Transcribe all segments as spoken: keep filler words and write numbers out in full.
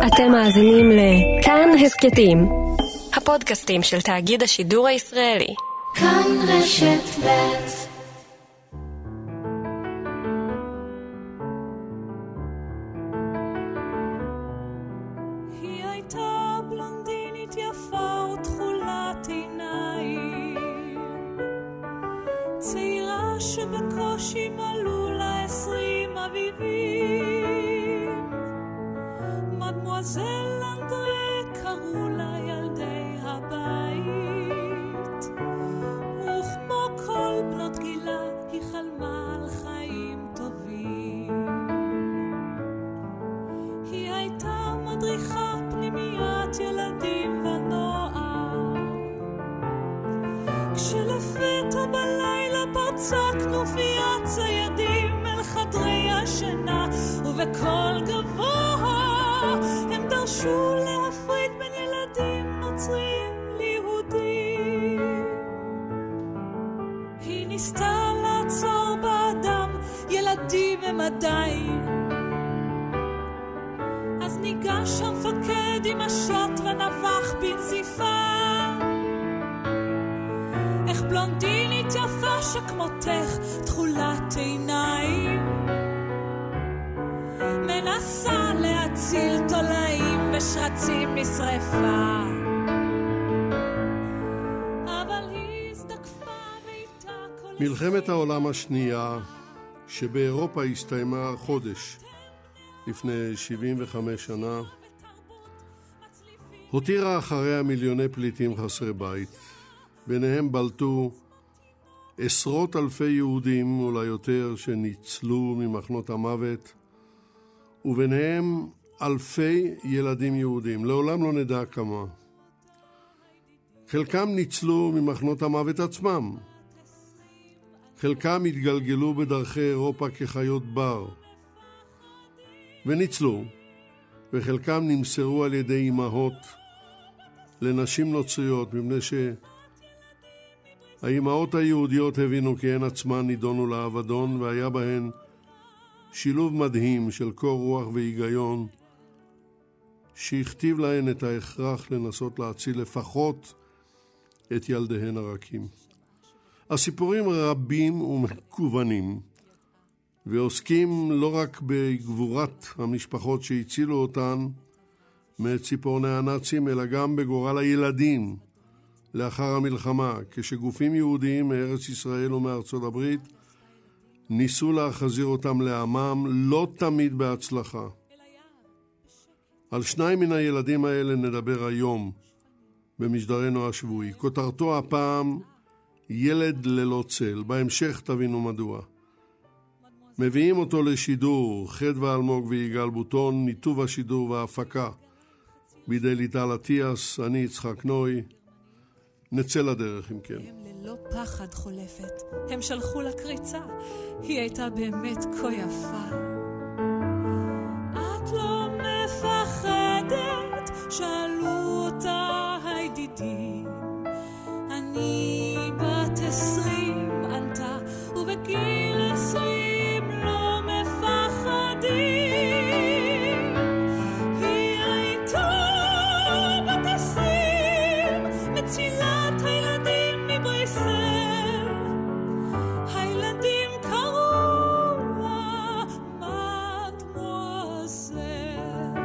אתם מאזינים לכאן הסקטים, הפודקאסטים של תאגיד השידור הישראלי. כאן רשת ב'. היא הייתה בלונדינית יפה ותכולת עיניים, צעירה שבקושי מלאו לה עשרים אביבים. מדמואזל אנדרה קראו לה ילדי הבית, וכמו כל בנות גילה היא חלמה על חיים טובים. היא הייתה מדריכה פנימיית ילדים ונוער, כשלפתע בלילה פרצה כנופיית ציידים אל חדרי השינה, ובקול גבוה הם דרשו להפריד בין ילדים נוצרים ליהודים. היא ניסתה לעצור באדם, ילדים הם עדיין. אז ניגש המפקד עם השוט ונבח בנזיפה. איך בלונדינית יפה שכמותך תכולת עיניים מנסה להציל תולעים ושרצים משרפה, אבל היא הזדקפה ואיתה כל... מלחמת העולם השנייה שבאירופה הסתיימה חודש לפני שבעים וחמש שנה הותירה אחריה מיליוני פליטים חסרי בית. ביניהם בלטו עשרות אלפי יהודים, אולי יותר, שניצלו ממחנות המוות, וביניהם אלפי ילדים יהודים, לעולם לא נדע כמה. חלקם ניצלו ממחנות המוות עצמם, חלקם התגלגלו בדרכי אירופה כחיות בר וניצלו, וחלקם נמסרו על ידי אמהות לנשים נוצריות, מפני שהאימהות היהודיות הבינו כי הן עצמן נידונו לאבדון, והיה בהן שילוב מדהים של קור רוח והיגיון שהכתיב להן את ההכרח לנסות להציל לפחות את ילדיהן הרכים. הסיפורים רבים ומקוונים ועוסקים לא רק בגבורת המשפחות שהצילו אותן מציפורני הנאצים, אלא גם בגורל הילדים לאחר המלחמה, כשגופים יהודיים מארץ ישראל ומארצות הברית ניסו להחזיר אותם לעמם, לא תמיד בהצלחה. על שניים מן הילדים האלה נדבר היום במשדרנו השבועי. כותרתו הפעם ילד ללא צל, בהמשך תבינו מדוע. מביאים אותו לשידור חדווה אלמוג ויגאל בוטון, ניתוב השידור וההפקה בידי ליטל אטיאס, אני יצחק נוי. נצא לדרך אם כן. הם ללא פחד חולפת, הם שלחו לקריצה, היא הייתה באמת כה יפה. את לא מפחדת? שאלו אותה הידידים. אני בת עשרים ענתה, ובגיל עשרים לא מפחדים. היא הייתה בת עשרים, מצילת הילדים מבריסל. הילדים קראו לה מדמואזל.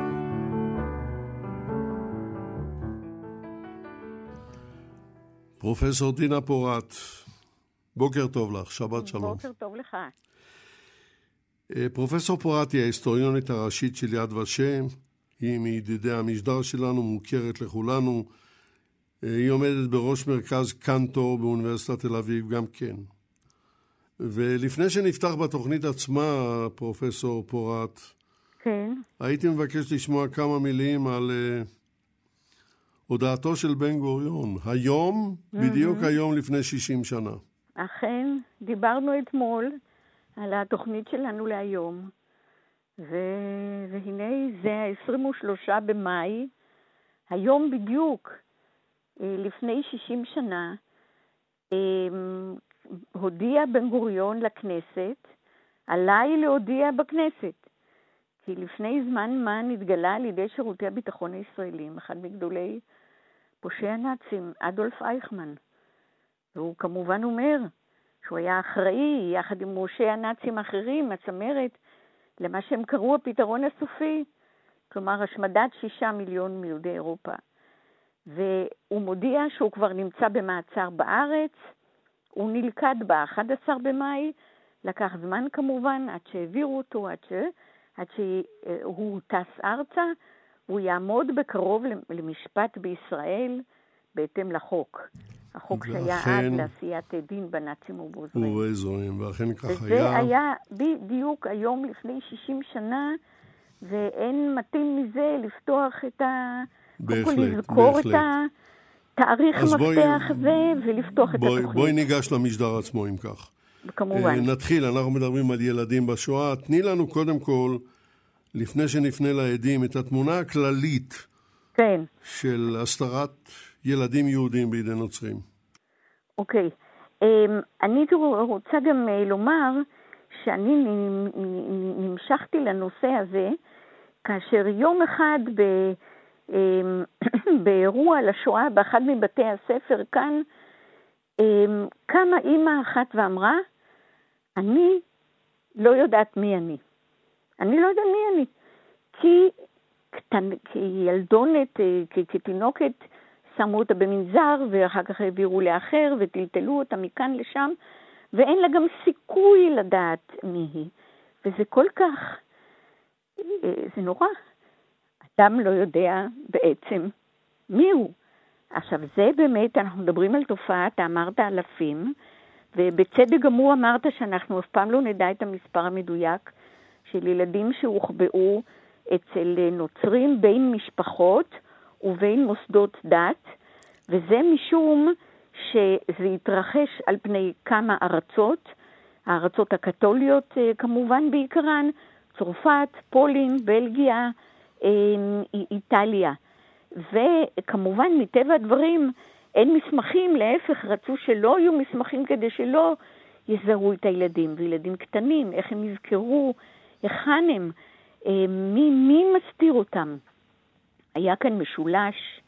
פרופסור דינה פורת, בוקר טוב לך, שבת שלום. בוקר טוב לך. פרופסור פורת היא ההיסטוריונית הראשית של יד ושם, היא מידידי המשדר שלנו, מוכרת לכולנו. היא עומדת בראש מרכז קנטור באוניברסיטת תל אביב גם כן. ולפני שנפתח בתוכנית עצמה, פרופסור פורת, כן. הייתי מבקש לשמוע כמה מילים על uh, הודעתו של בן גוריון, היום, mm-hmm. בדיוק היום לפני שישים שנה. אכן, דיברנו אתמול על התוכנית שלנו להיום, ו... והנה זה ה-עשרים ושלושה במאי, היום בדיוק, לפני שישים שנה, הודיע בן גוריון לכנסת, עליי להודיע בכנסת, כי לפני זמן מה נתגלה על ידי שירותי הביטחון הישראלים, אחד מגדולי פושעי הנאצים, אדולף אייכמן. והוא כמובן אומר שהוא היה אחראי, יחד עם ראשי הנאצים האחרים, הצמרת, למה שהם קראו הפתרון הסופי, כלומר השמדת שישה מיליון מיהודי אירופה. והוא מודיע שהוא כבר נמצא במעצר בארץ, הוא נלכד ב-אחד עשר במאי, לקח זמן כמובן עד שהעבירו אותו, עד, ש... עד שהוא טס ארצה, הוא יעמוד בקרוב למשפט בישראל בהתאם לחוק. החוק שהיה עד לעשיית דין בנאצים ובאזורים. ובאזורים, ואכן כך וזה היה. וזה היה בדיוק היום לפני שישים שנה, ואין מתאים מזה לפתוח את ה... בהחלט, לזכור בהחלט. את התאריך המפתח הזה ולפתוח את בואי, התוכנית. בואי ניגש למשדר עצמו אם כך. כמובן. נתחיל, אנחנו מדברים על ילדים בשואה. תני לנו קודם כל, לפני שנפנה לעדים, את התמונה הכללית כן. של הסתרת ילדים יהודים בידי נוצרים. אוקיי. אני רוצה גם לומר שאני נמשכתי לנושא הזה, כאשר יום אחד ב... באירוע לשואה באחד מבתי הספר כאן, קמה אימא אחת ואמרה, אני לא יודעת מי אני. אני לא יודעת מי אני. כי קטנ... כילדונת, כתינוקת, שמו אותה במנזר, ואחר כך העבירו לאחר, וטלטלו אותה מכאן לשם, ואין לה גם סיכוי לדעת מי היא. וזה כל כך, זה נורא. אדם לא יודע בעצם מי הוא. עכשיו, זה באמת, אנחנו מדברים על תופעה, אתה אמרת אלפים, ובצדק גם הוא אמרת שאנחנו אף פעם לא נדע את המספר המדויק של ילדים שהוחבאו אצל נוצרים בין משפחות ובין מוסדות דת, וזה משום שזה התרחש על פני כמה ארצות, הארצות הקתוליות כמובן בעיקרן, צרפת, פולין, בלגיה, איטליה. וכמובן מטבע הדברים אין מסמכים, להפך רצו שלא יהיו מסמכים כדי שלא יזהו את הילדים, וילדים קטנים, איך הם יזכרו, היכן הם, מי, מי מסתיר אותם. היה כאן משולש,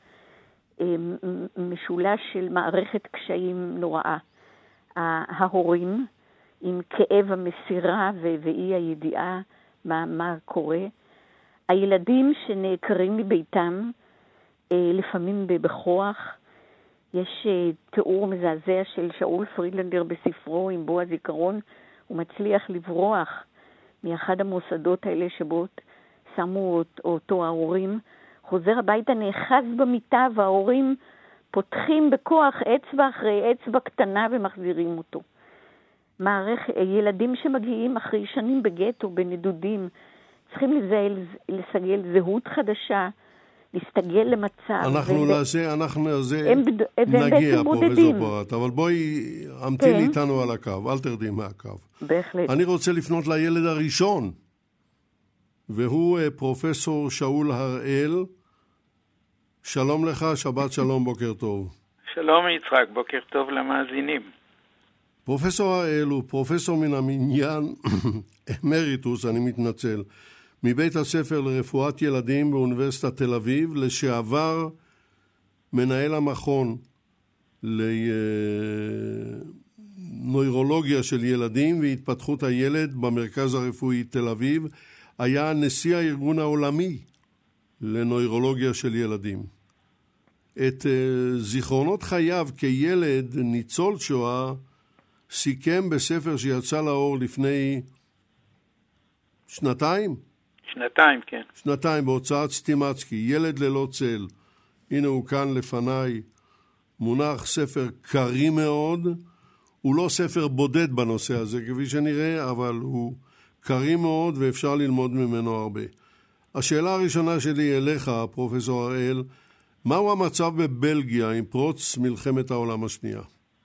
משולש של מערכת קשיים נוראה. ההורים עם כאב המסירה ואי הידיעה מה, מה קורה, הילדים שנעקרים מביתם, לפעמים בכוח. יש תיאור מזעזע של שאול פרידלנדר בספרו עם בו הזיכרון, הוא מצליח לברוח מאחד המוסדות האלה שבו שמו אותו ההורים, חוזר הביתה, נאחז במיטה, וההורים פותחים בכוח אצבע אחרי אצבע קטנה ומחזירים אותו. מערך, ילדים שמגיעים אחרי שנים בגטו, בנדודים, צריכים לזהל, לסגל זהות חדשה, להסתגל למצב. אנחנו לזה, אנחנו לזה נגיע, פרופסור פורת, אבל בואי המתין כן. איתנו על הקו, אל תרדי מהקו. בהחלט. אני רוצה לפנות לילד הראשון, והוא פרופסור שאול הראל. שלום לך, שבת שלום, בוקר טוב. שלום יצחק, בוקר טוב למאזינים. פרופסור הראל הוא פרופסור מן המניין, אמריטוס, אני מתנצל, מבית הספר לרפואת ילדים באוניברסיטת תל אביב, לשעבר מנהל המכון לנוירולוגיה של ילדים והתפתחות הילד במרכז הרפואי תל אביב, היה נשיא הארגון העולמי לנוירולוגיה של ילדים. את זיכרונות חייו כילד ניצול שואה סיכם בספר שיצא לאור לפני שנתיים? שנתיים, כן. שנתיים, בהוצאת סטימצקי, ילד ללא צל. הנה הוא כאן לפניי, מונח ספר קרי מאוד. הוא לא ספר בודד בנושא הזה, כפי שנראה, אבל הוא קרי מאוד ואפשר ללמוד ממנו הרבה. השאלה הראשונה שלי אליך, פרופסור הראל, מהו המצב בבלגיה עם פרוץ מלחמת העולם השנייה?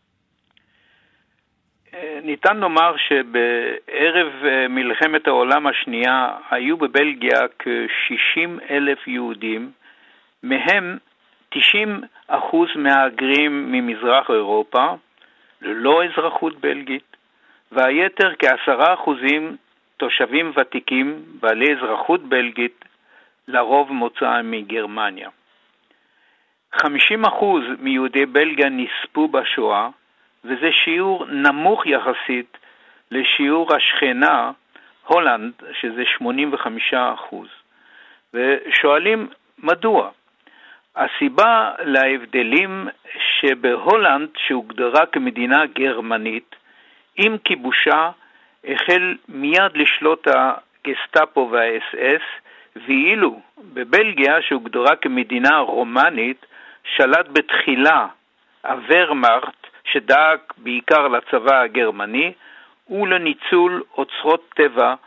ניתן לומר שבערב מלחמת העולם השנייה היו בבלגיה כ-שישים אלף יהודים, מהם תשעים אחוז מהגרים ממזרח אירופה, ללא אזרחות בלגית, והיתר כעשרה אחוזים תושבים ותיקים בעלי אזרחות בלגית, לרוב מוצאם מגרמניה. חמישים אחוז מיהודי בלגיה נספו בשואה, וזה שיעור נמוך יחסית לשיעור השכנה הולנד, שזה שמונים וחמישה אחוז. ושואלים מדוע? הסיבה להבדלים שבהולנד, שהוגדרה כמדינה גרמנית, עם כיבושה החל מיד לשלוט הגסטאפו והאס אס, ואילו בבלגיה, שהוגדרה כמדינה רומנית, שלט בתחילה הוורמארט, שדאג בעיקר לצבא הגרמני ולניצול אוצרות טבע,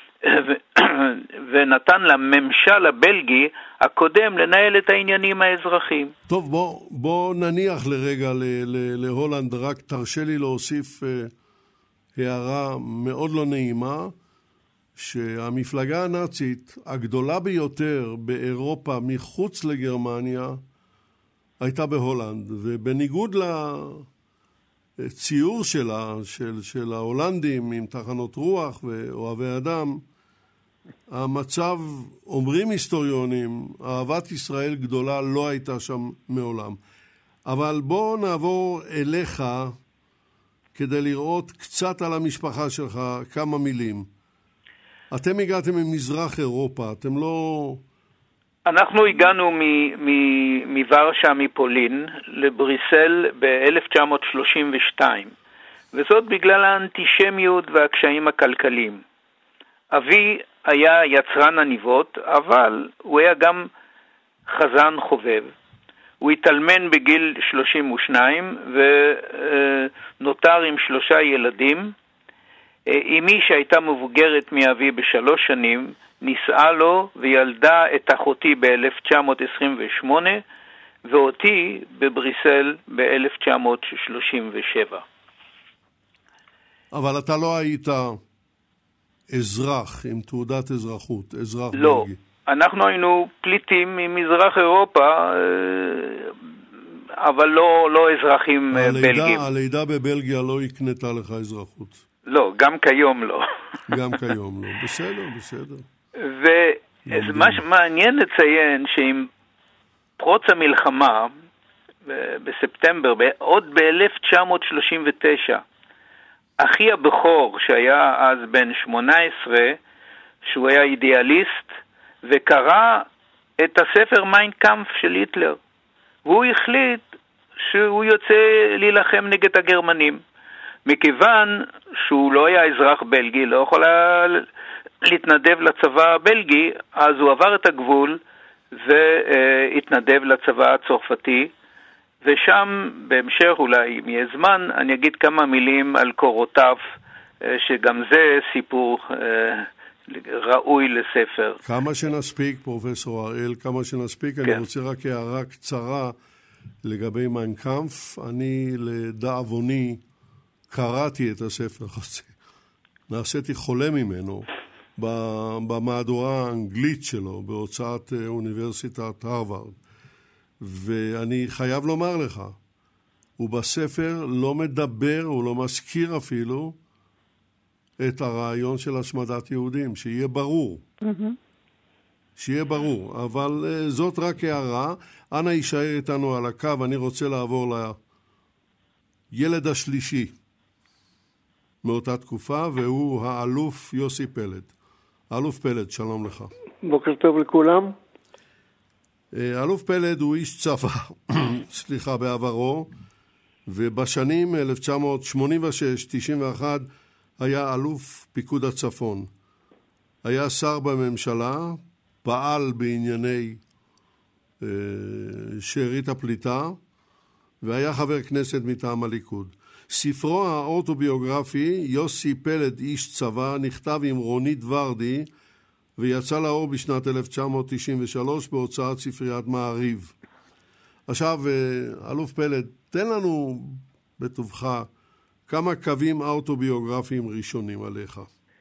ונתן לממשל הבלגי הקודם לנהל את העניינים האזרחיים. טוב, בוא, בוא נניח לרגע ל- ל- להולנד, רק תרשה לי להוסיף uh, הערה מאוד לא נעימה, שהמפלגה הנאצית הגדולה ביותר באירופה מחוץ לגרמניה הייתה בהולנד, ובניגוד לציור שלה, של, של ההולנדים עם תחנות רוח ואוהבי אדם, המצב, אומרים היסטוריונים, אהבת ישראל גדולה לא הייתה שם מעולם. אבל בוא נעבור אליך כדי לראות קצת על המשפחה שלך, כמה מילים. אתם הגעתם ממזרח אירופה, אתם לא... אנחנו הגענו מוורשה, מפולין, לבריסל ב-אלף תשע מאות שלושים ושתיים, וזאת בגלל האנטישמיות והקשיים הכלכליים. אבי היה יצרן עניבות, אבל הוא היה גם חזן חובב. הוא התאלמן בגיל שלושים ושתיים ונותר עם שלושה ילדים. אמי שהייתה מבוגרת מאבי בשלוש שנים, נישאה לו וילדה את אחותי ב-אלף תשע מאות עשרים ושמונה, ואותי בבריסל ב-אלף תשע מאות שלושים ושבע. אבל אתה לא היית אזרח עם תעודת אזרחות, אזרח לא, בלגי. אנחנו היינו פליטים ממזרח אירופה, אבל לא, לא אזרחים הלידה, בלגים. הלידה בבלגיה לא הקנתה לך אזרחות. לא, גם כיום לא. גם כיום לא. בסדר, בסדר. ומה שמעניין לציין שעם פרוץ המלחמה בספטמבר, עוד ב-אלף תשע מאות שלושים ותשע, אחי הבכור שהיה אז בן שמונה עשרה, שהוא היה אידיאליסט, וקרא את הספר מיין קאמפף של היטלר. והוא החליט שהוא יוצא להילחם נגד הגרמנים. מכיוון שהוא לא היה אזרח בלגי, לא יכול להתנדב לצבא הבלגי, אז הוא עבר את הגבול והתנדב לצבא הצרפתי, ושם בהמשך אולי אם יהיה זמן אני אגיד כמה מילים על קורותיו, שגם זה סיפור ראוי לספר. כמה שנספיק, פרופסור הראל, כמה שנספיק. כן. אני רוצה רק הערה קצרה לגבי מיין קאמפף. אני לדאבוני קראתי את הספר הזה, נעשיתי חולה ממנו במהדורה האנגלית שלו בהוצאת אוניברסיטת הרווארד, ואני חייב לומר לך, הוא בספר לא מדבר, הוא לא מזכיר אפילו את הרעיון של השמדת יהודים, שיהיה ברור. Mm-hmm. שיהיה ברור, אבל uh, זאת רק הערה. אנא יישאר איתנו על הקו, אני רוצה לעבור לילד השלישי מאותה תקופה, והוא האלוף יוסי פלד. האלוף פלד, שלום לך. בוקר טוב לכולם. האלוף פלד הוא איש צבא, סליחה, בעברו, ובשנים אלף תשע מאות שמונים ושש תשעים ואחת היה אלוף פיקוד הצפון. היה שר בממשלה, פעל בענייני אה, שארית הפליטה, והיה חבר כנסת מטעם הליכוד. ספרו האוטוביוגרפי, יוסי פלד איש צבא, נכתב עם רונית ורדי, ויצא לאור בשנת אלף תשע מאות תשעים ושלוש בהוצאת ספריית מעריב. עכשיו, אלוף פלד, תן לנו בטובך כמה קווים אוטוביוגרפיים ראשונים עליך.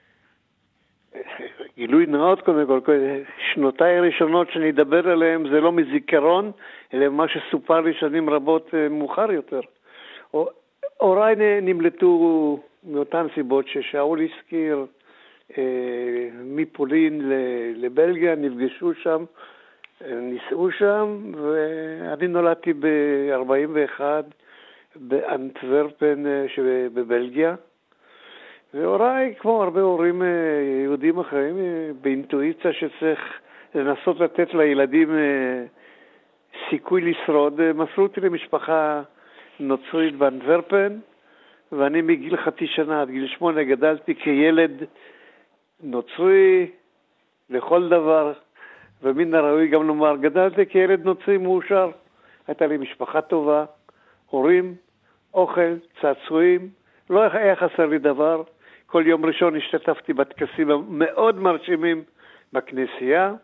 גילוי נאות קודם כל, שנותיי הראשונות שאני אדבר עליהם זה לא מזיכרון, אלא מה שסופר לי שנים רבות מאוחר יותר. הוריי נמלטו מאותן סיבות ששאול הזכיר, מפולין לבלגיה, נפגשו שם, ניסעו שם, ואני נולדתי ב-ארבעים ואחת באנטוורפן שבבלגיה, והוריי, כמו הרבה הורים יהודים אחרים, באינטואיציה שצריך לנסות לתת לילדים סיכוי לשרוד, מסרו אותי למשפחה נוצרית באנטוורפן, ואני מגיל חצי שנה עד גיל שמונה גדלתי כילד נוצרי לכל דבר, ומן הראוי גם לומר, גדלתי כילד נוצרי מאושר. הייתה לי משפחה טובה, הורים, אוכל, צעצועים, לא היה חסר לי דבר. כל יום ראשון השתתפתי בטקסים מאוד מרשימים בכנסייה,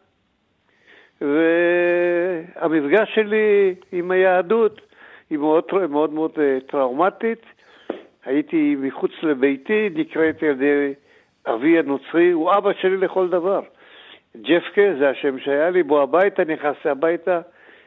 והמפגש שלי עם היהדות היא מאוד מאוד, מאוד טראומטית. הייתי מחוץ לביתי, נקראתי על ידי אבי הנוצרי, הוא אבא שלי לכל דבר. ג'פקה, זה השם שהיה לי, בו הביתה, נכנסתי הביתה,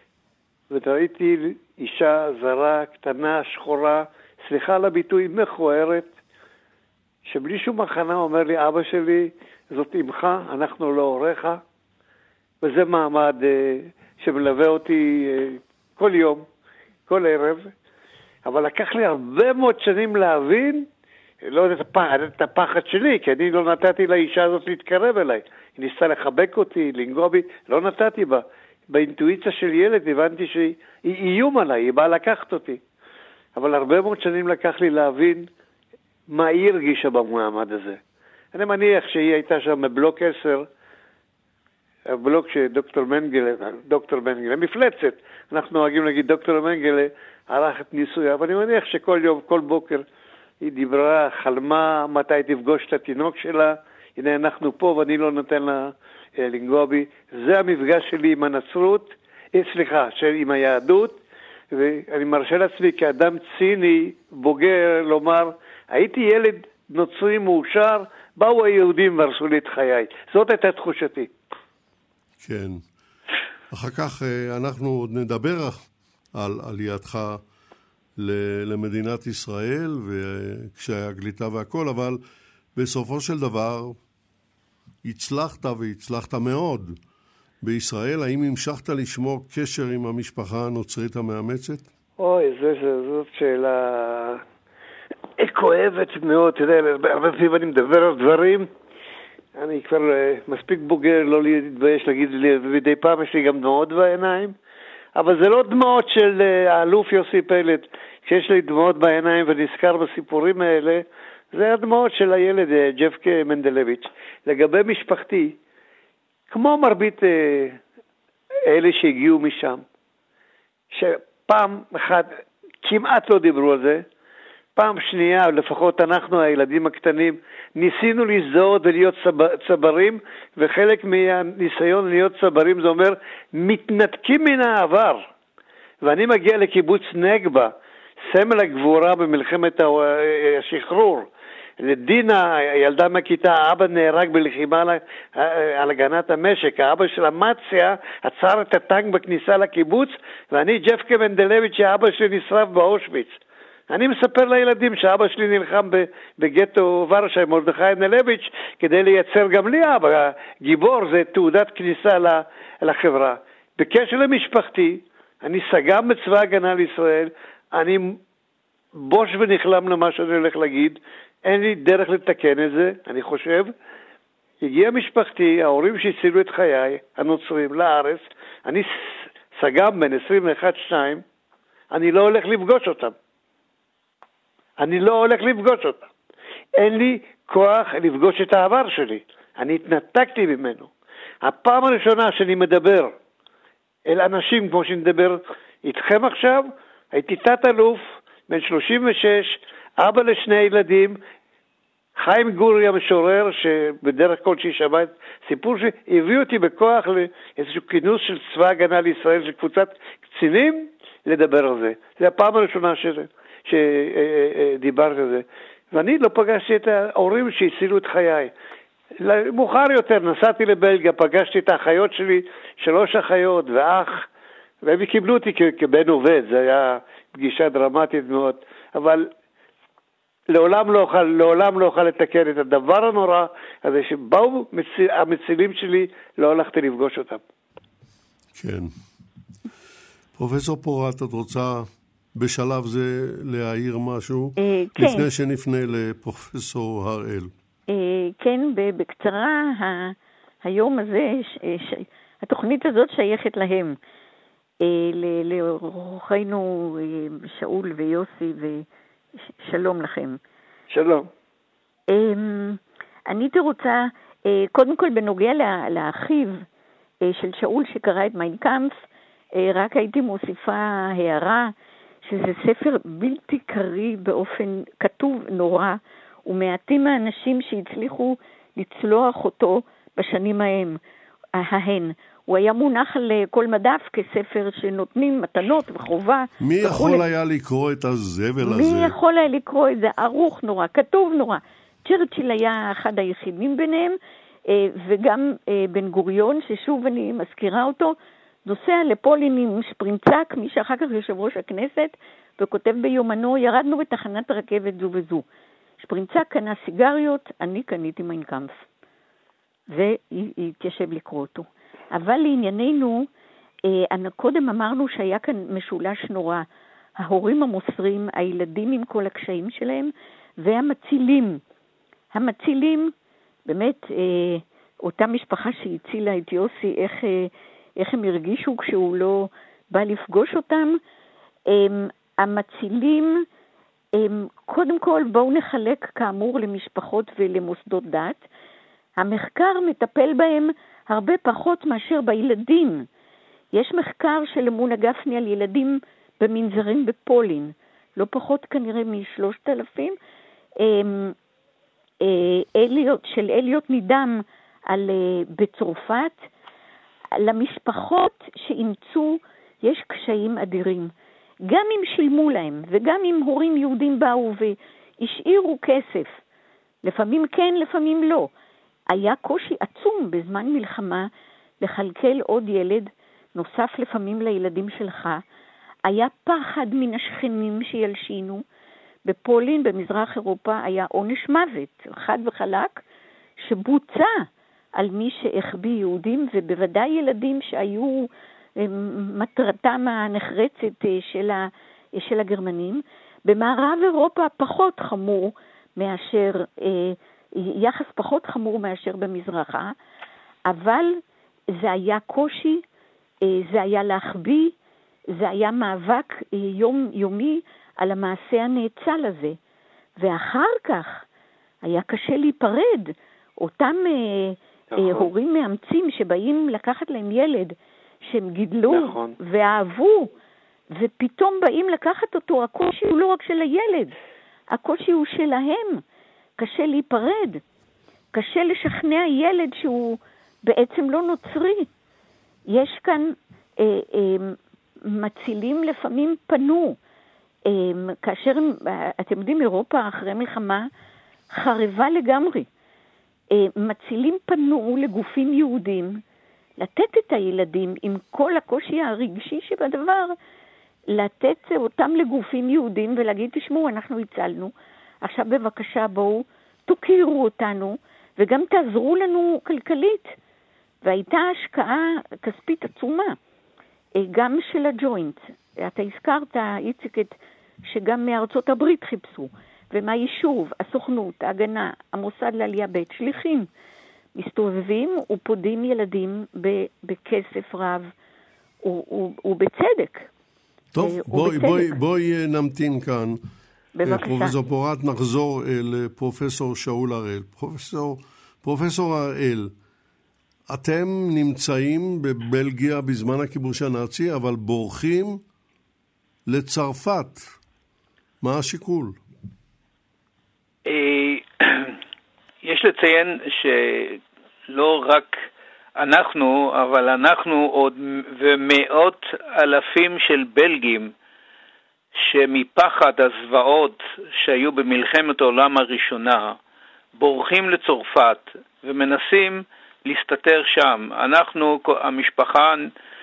וראיתי אישה זרה, קטנה, שחורה, סליחה על הביטוי, מכוערת, שבלי שום הכנה אומר לי, אבא שלי, זאת אמך, אנחנו לא הוריך, וזה מעמד uh, שמלווה אותי uh, כל יום, כל ערב, אבל לקח לי הרבה מאוד שנים להבין, לא את הפחד, את הפחד שלי, כי אני לא נתתי לאישה הזאת להתקרב אליי. היא ניסתה לחבק אותי, לנגוע בי, לא נתתי בה. באינטואיציה של ילד הבנתי שהיא איום עליי, היא באה לקחת אותי. אבל הרבה מאוד שנים לקח לי להבין מה היא הרגישה במעמד הזה. אני מניח שהיא הייתה שם בבלוק עשר, הבלוק שדוקטור מנגלה, דוקטור מנגלה, מפלצת. אנחנו נוהגים להגיד דוקטור מנגלה ערך את ניסויה, אבל אני מניח שכל יום, כל בוקר, היא דיברה, חלמה מתי תפגוש את התינוק שלה, הנה אנחנו פה ואני לא נותן לה אה, לנגוע בי. זה המפגש שלי עם הנצרות, אה, סליחה, של, עם היהדות, ואני מרשה לעצמי כאדם ציני, בוגר, לומר, הייתי ילד נוצרי מאושר, באו היהודים והרסו לי את חיי. זאת הייתה תחושתי. כן. אחר כך אנחנו עוד נדבר על עלייתך למדינת ישראל וכשהיה גליטה והכל, אבל בסופו של דבר הצלחת והצלחת מאוד בישראל. האם המשכת לשמור קשר עם המשפחה הנוצרית המאמצת? אוי, זה, זה, זאת שאלה כואבת מאוד. אתה יודע, הרבה פעמים אני מדבר על דברים, אני כבר מספיק בוגר לא להתבייש להגיד לי, ומדי פעם יש לי גם דמעות בעיניים, אבל זה לא דמעות של האלוף יוסי פלד. כשיש לי דמעות בעיניים ונזכר בסיפורים האלה, זה הדמעות של הילד ג'פקה מנדלביץ'. לגבי משפחתי, כמו מרבית אלה שהגיעו משם, שפעם אחת כמעט לא דיברו על זה, פעם שנייה, לפחות אנחנו הילדים הקטנים, ניסינו להזדהות ולהיות צברים, וחלק מהניסיון להיות צברים זה אומר, מתנתקים מן העבר. ואני מגיע לקיבוץ נגבה, סמל הגבורה במלחמת השחרור. לדינה, ילדה מכיתה, האבא נהרג בלחימה על הגנת המשק. האבא של המציה עצר את הטנק בכניסה לקיבוץ, ואני ג'פקה מנדלביץ' האבא שלי נשרף באושוויץ. אני מספר לילדים שאבא שלי נלחם בגטו ורשה, מרדכי מנדלביץ', כדי לייצר גם לי אבא. גיבור זה תעודת כניסה לחברה. בקשר למשפחתי, אני סגם בצבא הגנה לישראל, אני בוש ונכלם למה שאני הולך להגיד, אין לי דרך לתקן את זה, אני חושב. הגיע משפחתי, ההורים שהצילו את חיי, הנוצרים, לארץ, אני סגם בין עשרים ואחת שתיים, אני לא הולך לפגוש אותם. אני לא הולך לפגוש אותם. אין לי כוח לפגוש את העבר שלי. אני התנתקתי ממנו. הפעם הראשונה שאני מדבר אל אנשים כמו שנדבר איתכם עכשיו, הייתי תת אלוף, בן שלושים ושש, אבא לשני ילדים, חיים גורי המשורר, שבדרך כל שישמע את סיפור שהביא אותי בכוח לאיזשהו כינוס של צבא הגנה לישראל, של קבוצת קצינים, לדבר על זה. זה הפעם הראשונה שלי. שדיברת על זה, ואני לא פגשתי את ההורים שהצילו את חיי. מאוחר יותר נסעתי לבלגיה, פגשתי את האחיות שלי, שלוש אחיות ואח, והם קיבלו אותי כבן עובד. זה היה פגישה דרמטית מאוד, אבל לעולם לא אוכל, לעולם לא אוכל לתקן את הדבר הנורא הזה שבאו מציל, המצילים שלי, לא הלכתי לפגוש אותם. כן. פרופסור פורת, את רוצה בשלב זה להעיר משהו? אה, כן. לפני שנפנה לפרופסור הראל. אה, כן, בקצרה, ה, היום הזה, ש, ש, התוכנית הזאת שייכת להם, אה, לאורחינו אה, שאול ויוסי, ושלום לכם. שלום. אה, אני רוצה, אה, קודם כל בנוגע לה, לאחיו אה, של שאול שקרא את מיין קאמפף, אה, רק הייתי מוסיפה הערה, שזה ספר בלתי קריא באופן כתוב נורא, ומעטים האנשים שהצליחו לצלוח אותו בשנים ההם, ההן. הוא היה מונח על כל מדף כספר שנותנים מתנות וחובה. מי יכול וכו'. היה לקרוא את הזבל מי הזה? מי יכול היה לקרוא את זה? ערוך נורא, כתוב נורא. צ'רצ'יל היה אחד היחידים ביניהם, וגם בן גוריון, ששוב אני מזכירה אותו, נוסע לפולין עם שפרינצק, מי שאחר כך יושב ראש הכנסת, וכותב ביומנו, ירדנו בתחנת רכבת זו וזו. שפרינצק קנה סיגריות, אני קניתי מיין קאמפף. והתיישב לקרוא אותו. אבל לענייננו, קודם אמרנו שהיה כאן משולש נורא. ההורים המוסרים, הילדים עם כל הקשיים שלהם, והמצילים. המצילים, באמת, אותה משפחה שהצילה את יוסי, איך, איך הם הרגישו כשהוא לא בא לפגוש אותם. המצילים, קודם כל בואו נחלק כאמור למשפחות ולמוסדות דת. המחקר מטפל בהם הרבה פחות מאשר בילדים. יש מחקר של אמונה גפני על ילדים במנזרים בפולין, לא פחות כנראה משלושת אלפים, אליות, של אליות נידם על, בצרפת. למשפחות שאימצו יש קשיים אדירים. גם אם שילמו להם, וגם אם הורים יהודים באו והשאירו כסף, לפעמים כן, לפעמים לא. היה קושי עצום בזמן מלחמה לחלקל עוד ילד, נוסף לפעמים לילדים שלך. היה פחד מן השכנים שילשינו. בפולין, במזרח אירופה, היה עונש מוות, חד וחלק, שבוצע על מי שהחביא יהודים, ובוודאי ילדים שהיו מטרתם הנחרצת של, ה, של הגרמנים. במערב אירופה פחות חמור מאשר, יחס פחות חמור מאשר במזרחה, אבל זה היה קושי, זה היה להחביא, זה היה מאבק יום יומי על המעשה הנאצל הזה. ואחר כך היה קשה להיפרד. אותם נכון. הורים מאמצים שבאים לקחת להם ילד, שהם גידלו נכון. ואהבו, ופתאום באים לקחת אותו, הקושי הוא לא רק של הילד, הקושי הוא שלהם. קשה להיפרד, קשה לשכנע ילד שהוא בעצם לא נוצרי. יש כאן אה, אה, מצילים לפעמים פנו, אה, כאשר אתם יודעים אירופה אחרי מלחמה חרבה לגמרי. אה, מצילים פנו לגופים יהודים, לתת את הילדים עם כל הקושי הרגשי שבדבר, לתת אותם לגופים יהודים ולהגיד, תשמעו, אנחנו הצלנו, עכשיו בבקשה בואו, תוכירו אותנו, וגם תעזרו לנו כלכלית. והייתה השקעה כספית עצומה, גם של הג'וינט. אתה הזכרת, איציקת, שגם מארצות הברית חיפשו, ומהיישוב, הסוכנות, ההגנה, המוסד לעלייה בית, שליחים, מסתובבים ופודים ילדים בכסף רב, ובצדק. טוב, בואי, בואי, בואי נמתין כאן. בבקשה. פרופסור פורת, נחזור אל פרופסור שאול הראל. פרופסור, פרופסור הראל, אתם נמצאים בבלגיה בזמן הכיבוש הנאצי, אבל בורחים לצרפת. מה השיקול? יש לציין שלא רק אנחנו, אבל אנחנו עוד ומאות אלפים של בלגים, שמפחד הזוועות שהיו במלחמת העולם הראשונה, בורחים לצרפת ומנסים להסתתר שם. אנחנו, המשפחה,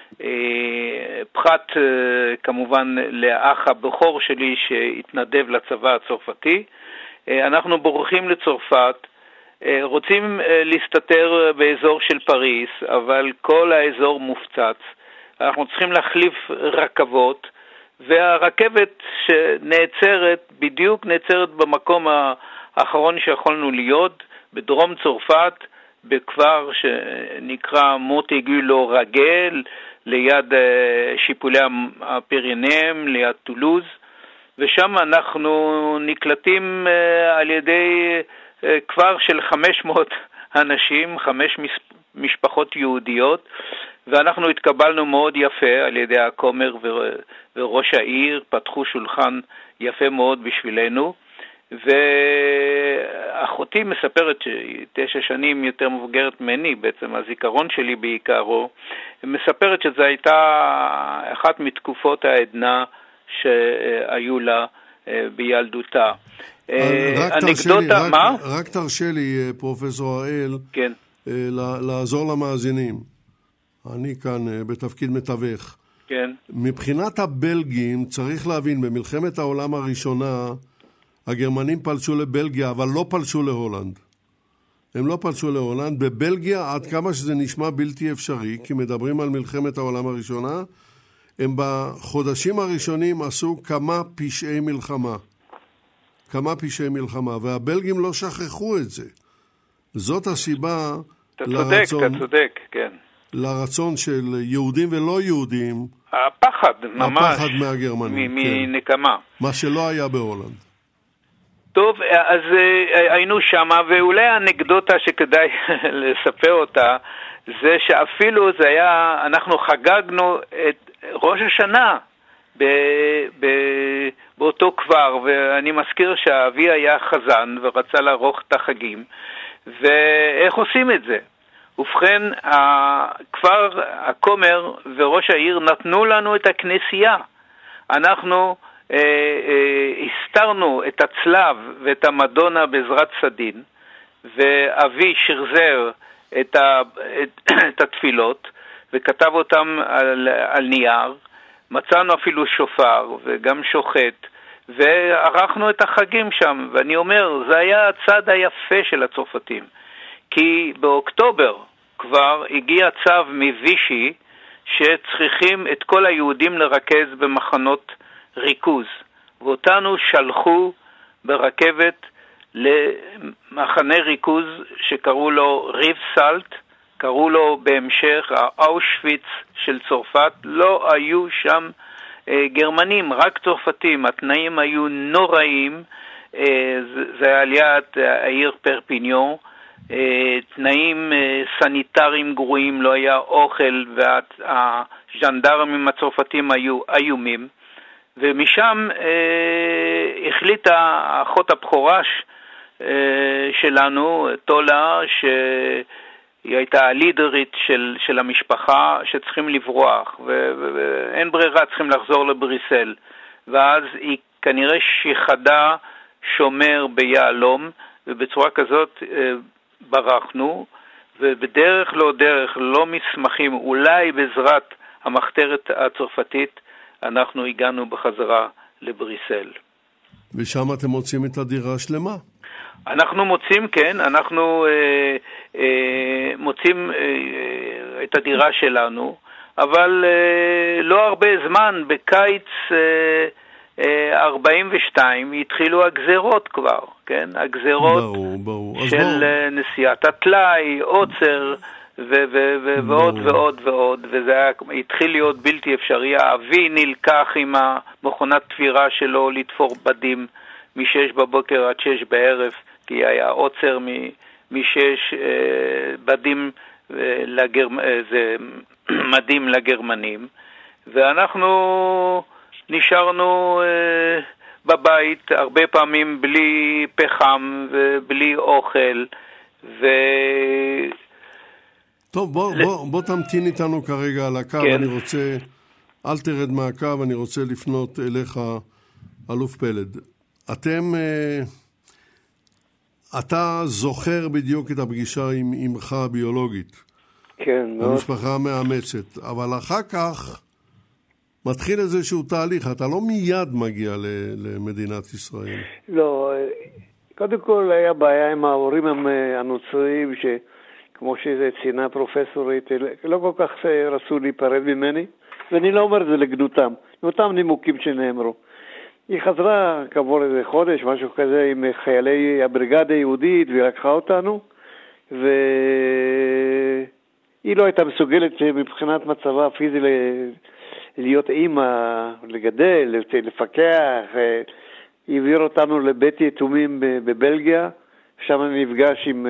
פחת כמובן לאח הבכור שלי שהתנדב לצבא הצרפתי, אנחנו בורחים לצרפת, רוצים להסתתר באזור של פריז, אבל כל האזור מופצץ. אנחנו צריכים להחליף רכבות, והרכבת שנעצרת, בדיוק נעצרת במקום האחרון שיכולנו להיות, בדרום צרפת, בכפר שנקרא מוטגולו רגל, ליד שיפולי הפירנאים, ליד טולוז, ושם אנחנו נקלטים על ידי כפר של חמש מאות אנשים, חמש משפחות יהודיות, ואנחנו התקבלנו מאוד יפה על ידי הכומר וראש העיר, פתחו שולחן יפה מאוד בשבילנו, ואחותי מספרת שהיא תשע שנים יותר מבוגרת ממני, בעצם הזיכרון שלי בעיקרו, מספרת שזו הייתה אחת מתקופות העדנה שהיו לה בילדותה. אנקדוטה, מה? רק תרשה לי, פרופסור הראל, כן. לעזור למאזינים. אני כאן בתפקיד מתווך. כן. מבחינת הבלגים, צריך להבין, במלחמת העולם הראשונה, הגרמנים פלשו לבלגיה, אבל לא פלשו להולנד. הם לא פלשו להולנד. בבלגיה, עד כמה שזה נשמע בלתי אפשרי, כי מדברים על מלחמת העולם הראשונה, הם בחודשים הראשונים עשו כמה פשעי מלחמה. כמה פשעי מלחמה, והבלגים לא שכחו את זה. זאת הסיבה אתה לרצון... צודק, אתה צודק, כן. לרצון של יהודים ולא יהודים. הפחד, ממש. הפחד מהגרמנים. מנקמה. כן. מה שלא היה בהולנד. טוב, אז היינו שם, ואולי האנקדוטה שכדאי לספר אותה, זה שאפילו זה היה, אנחנו חגגנו את ראש השנה ב, ב, באותו כפר, ואני מזכיר שאבי היה חזן ורצה לערוך את החגים, ואיך עושים את זה? ובכן, הכפר, הכומר וראש העיר נתנו לנו את הכנסייה. אנחנו אה, אה, הסתרנו את הצלב ואת המדונה בעזרת סדין, ואבי שרזר את, ה, את, את התפילות, וכתב אותם על, על נייר. מצאנו אפילו שופר וגם שוחט, וערכנו את החגים שם. ואני אומר, זה היה הצד היפה של הצרפתים. כי באוקטובר כבר הגיע צו מווישי שצריכים את כל היהודים לרכז במחנות ריכוז. ואותנו שלחו ברכבת למחנה ריכוז שקראו לו ריב סלט, קראו לו בהמשך האושוויץ של צרפת. לא היו שם אה, גרמנים, רק צרפתים. התנאים היו נוראים. אה, זה, זה היה ליד העיר פרפיניון. אה, תנאים אה, סניטריים גרועים, לא היה אוכל, והז'נדרמים הצרפתים היו איומים. ומשם אה, החליטה אחות הבכורה אה, שלנו, טולה, ש... היא הייתה הלידרית של, של המשפחה שצריכים לברוח, ואין ברירה, צריכים לחזור לבריסל. ואז היא כנראה שיחדה שומר ביעלום, ובצורה כזאת אה, ברחנו, ובדרך לא דרך, לא מסמכים, אולי בעזרת המחתרת הצרפתית, אנחנו הגענו בחזרה לבריסל. ושם אתם מוצאים את הדירה שלמה? אנחנו מוצאים, כן, אנחנו אה, אה, מוצאים אה, את הדירה שלנו, אבל אה, לא הרבה זמן, בקיץ אה, אה, ארבעים ושתיים התחילו הגזרות כבר, כן, הגזרות ברור, ברור. של ברור. נשיאת התלאי, עוצר ו- ו- ו- ועוד ועוד ועוד, וזה היה, התחיל להיות בלתי אפשרי. האבי נלקח עם המכונת תפירה שלו לתפור בדים משש בבוקר עד שש בערב, כי היה עוצר משש אה, בדים אה, לגרמ... אה, זה מדים לגרמנים, ואנחנו נשארנו אה, בבית הרבה פעמים בלי פחם ובלי אוכל. ו... טוב, בוא, ל... בוא, בוא תמתין איתנו כרגע על הקו. כן. אני רוצה, אל תרד מהקו, אני רוצה לפנות אליך, אלוף פלד. אתם, אתה זוכר בדיוק את הפגישה עם אמך הביולוגית. כן. המשפחה המאמצת. אבל אחר כך מתחיל איזשהו תהליך. אתה לא מיד מגיע למדינת ישראל. לא, קודם כל היה בעיה עם ההורים הנוצריים, שכמו שציינה פרופסורית, לא כל כך רצו להיפרד ממני, ואני לא אומר את זה לגנותם, מאותם נימוקים שנאמרו. היא חזרה כעבור איזה חודש, משהו כזה, עם חיילי הבריגדה היהודית, והיא לקחה אותנו, והיא לא הייתה מסוגלת מבחינת מצבה הפיזי להיות אימא, לגדל, לפקח. היא העביר אותנו לבית יתומים בבלגיה, שם אני נפגש עם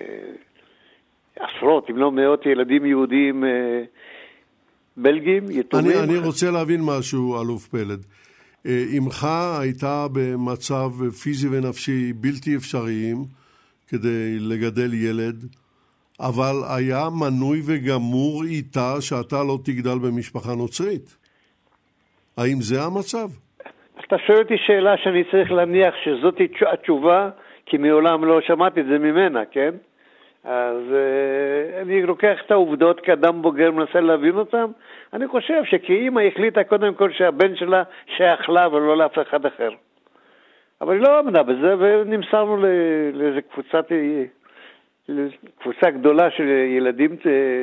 עשרות, אם לא מאות ילדים יהודים בלגים, יתומים. אני, אני רוצה להבין משהו, אלוף פלד. אמך הייתה במצב פיזי ונפשי בלתי אפשריים כדי לגדל ילד, אבל היה מנוי וגמור איתה שאתה לא תגדל במשפחה נוצרית. האם זה המצב? אתה שואל אותי שאלה שאני צריך להניח שזאת התשובה, כי מעולם לא שמעתי את זה ממנה, כן? אז uh, אני לוקח את העובדות כאדם בוגר, מנסה להבין אותם. אני חושב שכאימא החליטה קודם כל שהבן שלה שייך לה ולא לאף אחד אחר. אבל היא לא עמדה בזה, ונמסרנו לאיזו קבוצת, קבוצה גדולה של ילדים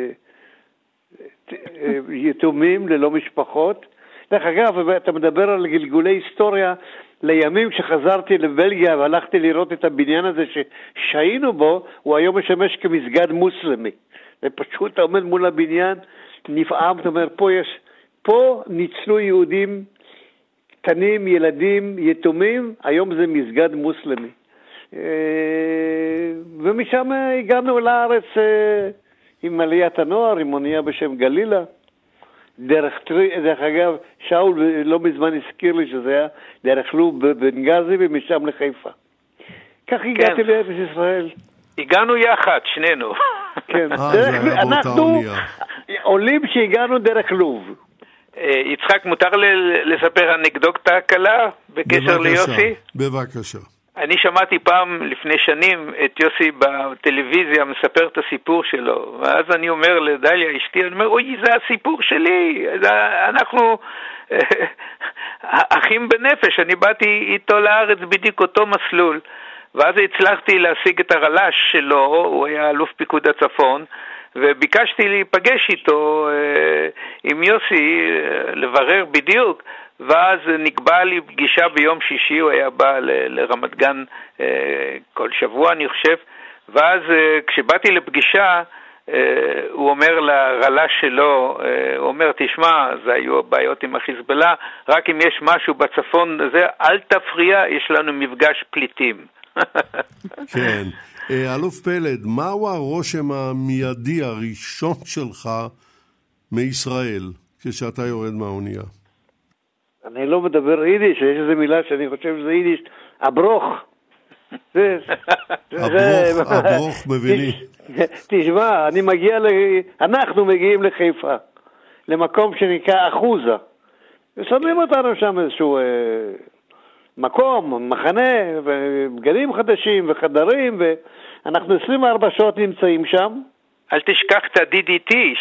יתומים ללא משפחות. דרך אגב, אתה מדבר על גלגולי היסטוריה, לימים כשחזרתי לבלגיה והלכתי לראות את הבניין הזה ששיינו בו, הוא היום משמש כמסגד מוסלמי. ופשוט אתה עומד מול הבניין, נפעם, אתה אומר, פה יש, פה ניצלו יהודים קטנים, ילדים, יתומים, היום זה מסגד מוסלמי. ומשם הגענו לארץ עם עליית הנוער, עם אונייה בשם גלילה. דרך טרי, דרך אגב, שאול לא מזמן הזכיר לי שזה היה דרך לוב בבנגזי ומשם לחיפה. כך הגעתי לארץ ישראל. הגענו יחד, שנינו. כן, אנחנו עולים שהגענו דרך לוב. יצחק, מותר לספר אנקדוטה קלה בקשר ליוסי? בבקשה. אני שמעתי פעם לפני שנים את יוסי בטלוויזיה מספר את הסיפור שלו, ואז אני אומר לדליה אשתי, אני אומר, אוי, זה הסיפור שלי, אנחנו אחים בנפש, אני באתי איתו לארץ בדיוק אותו מסלול, ואז הצלחתי להשיג את הרל"ש שלו, הוא היה אלוף פיקוד הצפון, וביקשתי להיפגש איתו עם יוסי, לברר בדיוק, ואז נקבע לי פגישה ביום שישי, הוא היה בא ל- לרמת גן אה, כל שבוע אני חושב, ואז אה, כשבאתי לפגישה, אה, הוא אומר לרל"ש שלו, אה, הוא אומר, תשמע, זה היו בעיות עם החיזבאללה, רק אם יש משהו בצפון, זה, אל תפריע, יש לנו מפגש פליטים. כן. אלוף פלד, מהו הרושם המיידי הראשון שלך מישראל כשאתה יורד מהאונייה? אני לא מדבר יידיש, יש איזו מילה שאני חושב שזה יידיש, הברוך. הברוך, הברוך מביני. תשמע, אני מגיע, אנחנו מגיעים לחיפה, למקום שנקרא אחוזה. ושמים אותנו שם איזשהו מקום, מחנה, ובגדים חדשים וחדרים, ואנחנו עשרים וארבע שעות נמצאים שם. אל תשכח את ה-די די טי.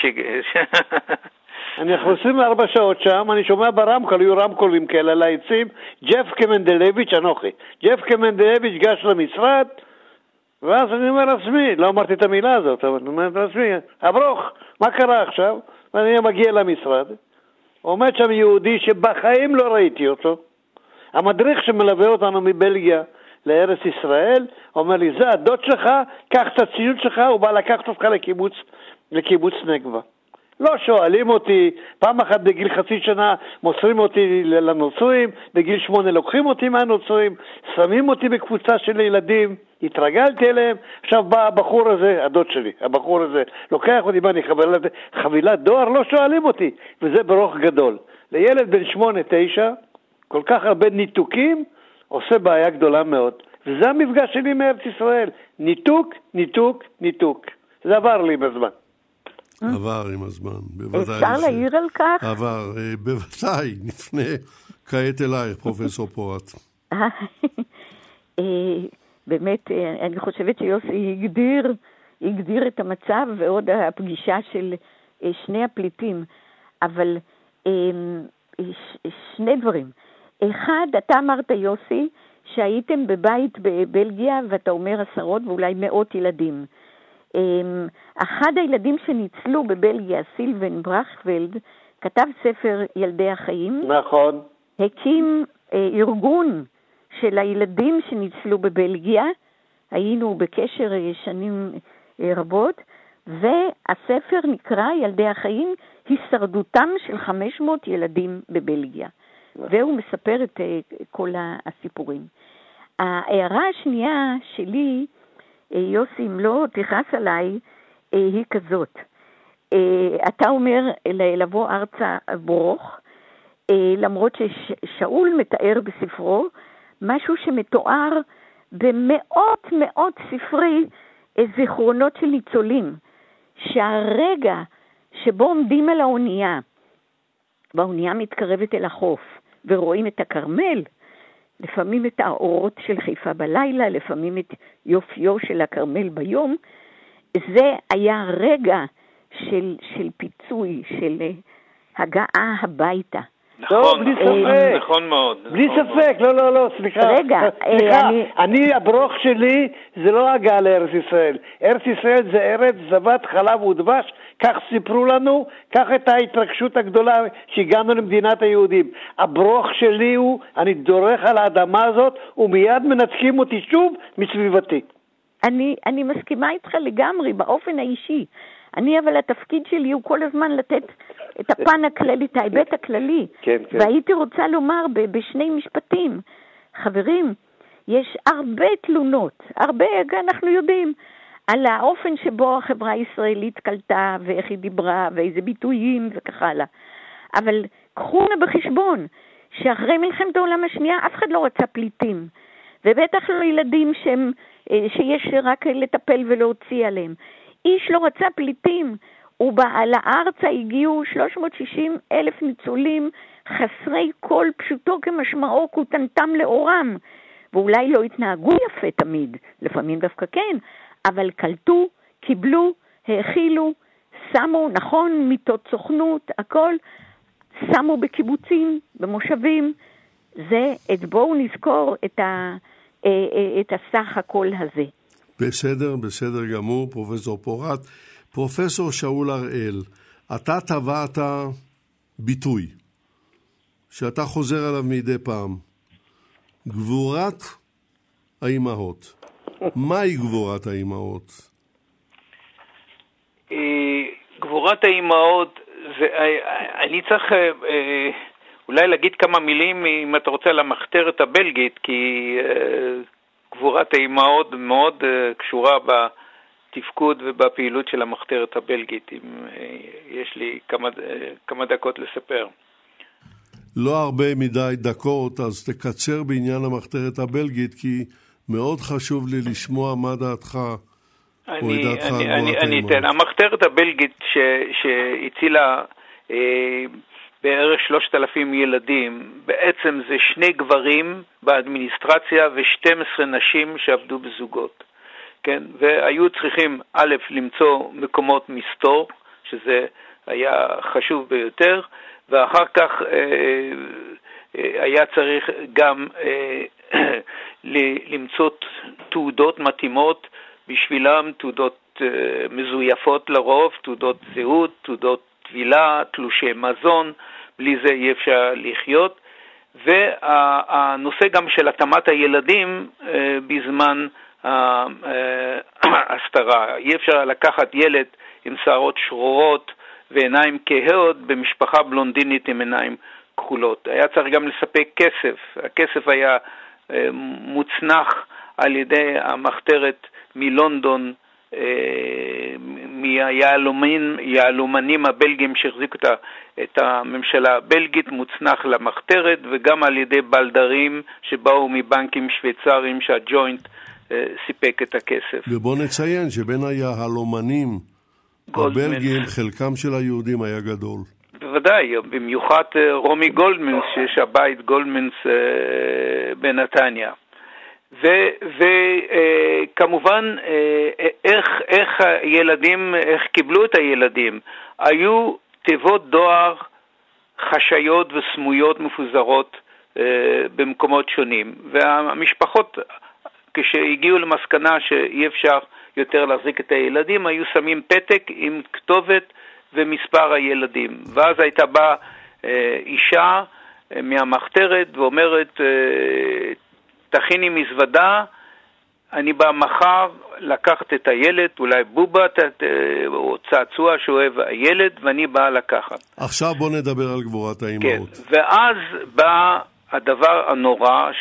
אנחנו עשרים וארבע שעות שם, אני שומע ברמקול, היו רמקולים כאלה על העצים, ג'פקה מנדלביץ' אנוכי. ג'פקה מנדלביץ' גש למשרד, ואז אני אומר לעצמי, לא אמרתי את המילה הזאת, אבל אני אומר לעצמי, אברוך, מה קרה עכשיו? ואני מגיע למשרד, עומד שם יהודי שבחיים לא ראיתי אותו, המדריך שמלווה אותנו מבלגיה לארץ ישראל, אומר לי, זה הדוד שלך, קח את הציוד שלך, הוא בא לקחת אותך לקיבוץ, לקיבוץ נגבה. לא שואלים אותי, פעם אחת בגיל חצי שנה מוסרים אותי לנוצרים, בגיל שמונה לוקחים אותי מהנוצרים, שמים אותי בקבוצה של ילדים, התרגלתי אליהם, עכשיו בא הבחור הזה, הדוד שלי, הבחור הזה, לוקח אותי, בא אני חבילת, חבילת דואר, לא שואלים אותי, וזה ברוך גדול. לילד בן שמונה, תשע, כל כך הרבה ניתוקים, עושה בעיה גדולה מאוד. וזה המפגש שלי מארץ ישראל, ניתוק, ניתוק, ניתוק. זה עבר לי בזמן. עבר עם הזמן, בוודאי. אפשר להעיר על כך? עבר, בוודאי, נפנה כעת אלייך, פרופסור פורת. באמת, אני חושבת שיוסי הגדיר, הגדיר את המצב ועוד הפגישה של שני הפליטים, אבל שני דברים. אחד, אתה אמרת יוסי, שהייתם בבית בבלגיה, ואתה אומר עשרות ואולי מאות ילדים. אחד הילדים שניצלו בבלגיה, סילבן ברכפלד, כתב ספר ילדי החיים. נכון. הקים ארגון של הילדים שניצלו בבלגיה, היינו בקשר שנים רבות, והספר נקרא ילדי החיים, הישרדותם של חמש מאות ילדים בבלגיה. והוא מספר את כל הסיפורים. ההערה השנייה שלי, יוסי, אם לא תכעס עליי, היא כזאת. אתה אומר לבוא ארצה ברוך, למרות ששאול מתאר בספרו משהו שמתואר במאות מאות ספרי זיכרונות של ניצולים, שהרגע שבו עומדים על האונייה, והאונייה מתקרבת אל החוף, ורואים את הכרמל, לפעמים את האורות של חיפה בלילה, לפעמים את יופיו של הכרמל ביום, זה היה רגע של, של פיצוי, של הגעה הביתה. נכון, נכון, נכון מאוד. בלי ספק, לא, לא, לא, סליחה. רגע, סליחה, אני, הברוך שלי זה לא הגעה לארץ ישראל. ארץ ישראל זה ארץ זבת חלב ודבש, כך סיפרו לנו, כך את ההתרגשות הגדולה שהגענו למדינת היהודים. הברוך שלי הוא, אני דורך על האדמה הזאת, ומיד מנתקים אותי שוב מסביבתי. אני, אני מסכימה איתך לגמרי, באופן האישי. אני, אבל התפקיד שלי הוא כל הזמן לתת את הפן הכללי, את ההיבט הכללי. כן, כן. והייתי רוצה לומר ב- בשני משפטים, חברים, יש הרבה תלונות, הרבה, אנחנו יודעים, על האופן שבו החברה הישראלית קלטה, ואיך היא דיברה, ואיזה ביטויים וכך הלאה. אבל קחו בחשבון, שאחרי מלחמת העולם השנייה, אף אחד לא רצה פליטים. ובטח לא ילדים שהם, שיש רק לטפל ולהוציא עליהם. איש לא רצה פליטים, ובעל הארצה הגיעו שלוש מאות ושישים אלף ניצולים חסרי כל פשוטו כמשמעו כותנתם לאורם, ואולי לא התנהגו יפה תמיד, לפעמים דווקא כן, אבל קלטו, קיבלו, האכילו, שמו, נכון, מיטות סוכנות, הכל, שמו בקיבוצים, במושבים, זה, את בואו נזכור את, ה, את הסך הכל הזה. בסדר, בסדר גמור, פרופסור פורת. פרופסור שאול הראל, אתה טבעת ביטוי, שאתה חוזר עליו מדי פעם. גבורת האימהות. מהי גבורת האימהות? גבורת האימהות, אני צריך אולי להגיד כמה מילים, אם אתה רוצה, למחתרת הבלגית, כי גבורת האימהות מאוד קשורה בתפקוד ובפעילות של המחתרת הבלגית, אם יש לי כמה, כמה דקות לספר. לא הרבה מדי דקות, אז תקצר בעניין המחתרת הבלגית, כי מאוד חשוב לי לשמוע מה דעתך או את דעתך על גבורת האימהות. אני אתן, המחתרת הבלגית ש, שהצילה אה, בערך שלושת אלפים ילדים, בעצם זה שני גברים באדמיניסטרציה ו-שתים עשרה נשים שעבדו בזוגות. כן? והיו צריכים א' למצוא מקומות מסתור, שזה היה חשוב ביותר, ואחר כך אה, אה, היה צריך גם אה, למצוא תעודות מתאימות בשבילם, תעודות אה, מזויפות לרוב, תעודות זהות, תעודות תבילה, תלושי מזון, בלי זה אי אפשר לחיות. והנושא גם של התאמת הילדים אה, בזמן ההסתרה. אי אפשר לקחת ילד עם שערות שרורות ועיניים כהות במשפחה בלונדינית עם עיניים כחולות. היה צריך גם לספק כסף. הכסף היה אה, מוצנח על ידי המחתרת מלונדון, אה, מהיהלומנים הבלגים שהחזיקו את, את הממשלה הבלגית, מוצנח למחתרת, וגם על ידי בלדרים שבאו מבנקים שוויצריים שהג'וינט אה, סיפק את הכסף. ובוא נציין שבין היהלומנים הבלגים, חלקם של היהודים היה גדול. בוודאי, במיוחד רומי גולדמנס, שיש הבית גולדמנס בנתניה. וכמובן, איך, איך הילדים, איך קיבלו את הילדים? היו תיבות דואר חשאיות וסמויות מפוזרות במקומות שונים. והמשפחות, כשהגיעו למסקנה שאי אפשר יותר להחזיק את הילדים, היו שמים פתק עם כתובת ומספר הילדים. ואז הייתה באה אישה מהמחתרת ואומרת, תכיני מזוודה, אני בא מחר לקחת את הילד, אולי בובה או צעצוע שאוהב הילד, ואני בא לקחת. עכשיו בוא נדבר על גבורת האימהות. כן, ואז בא הדבר הנורא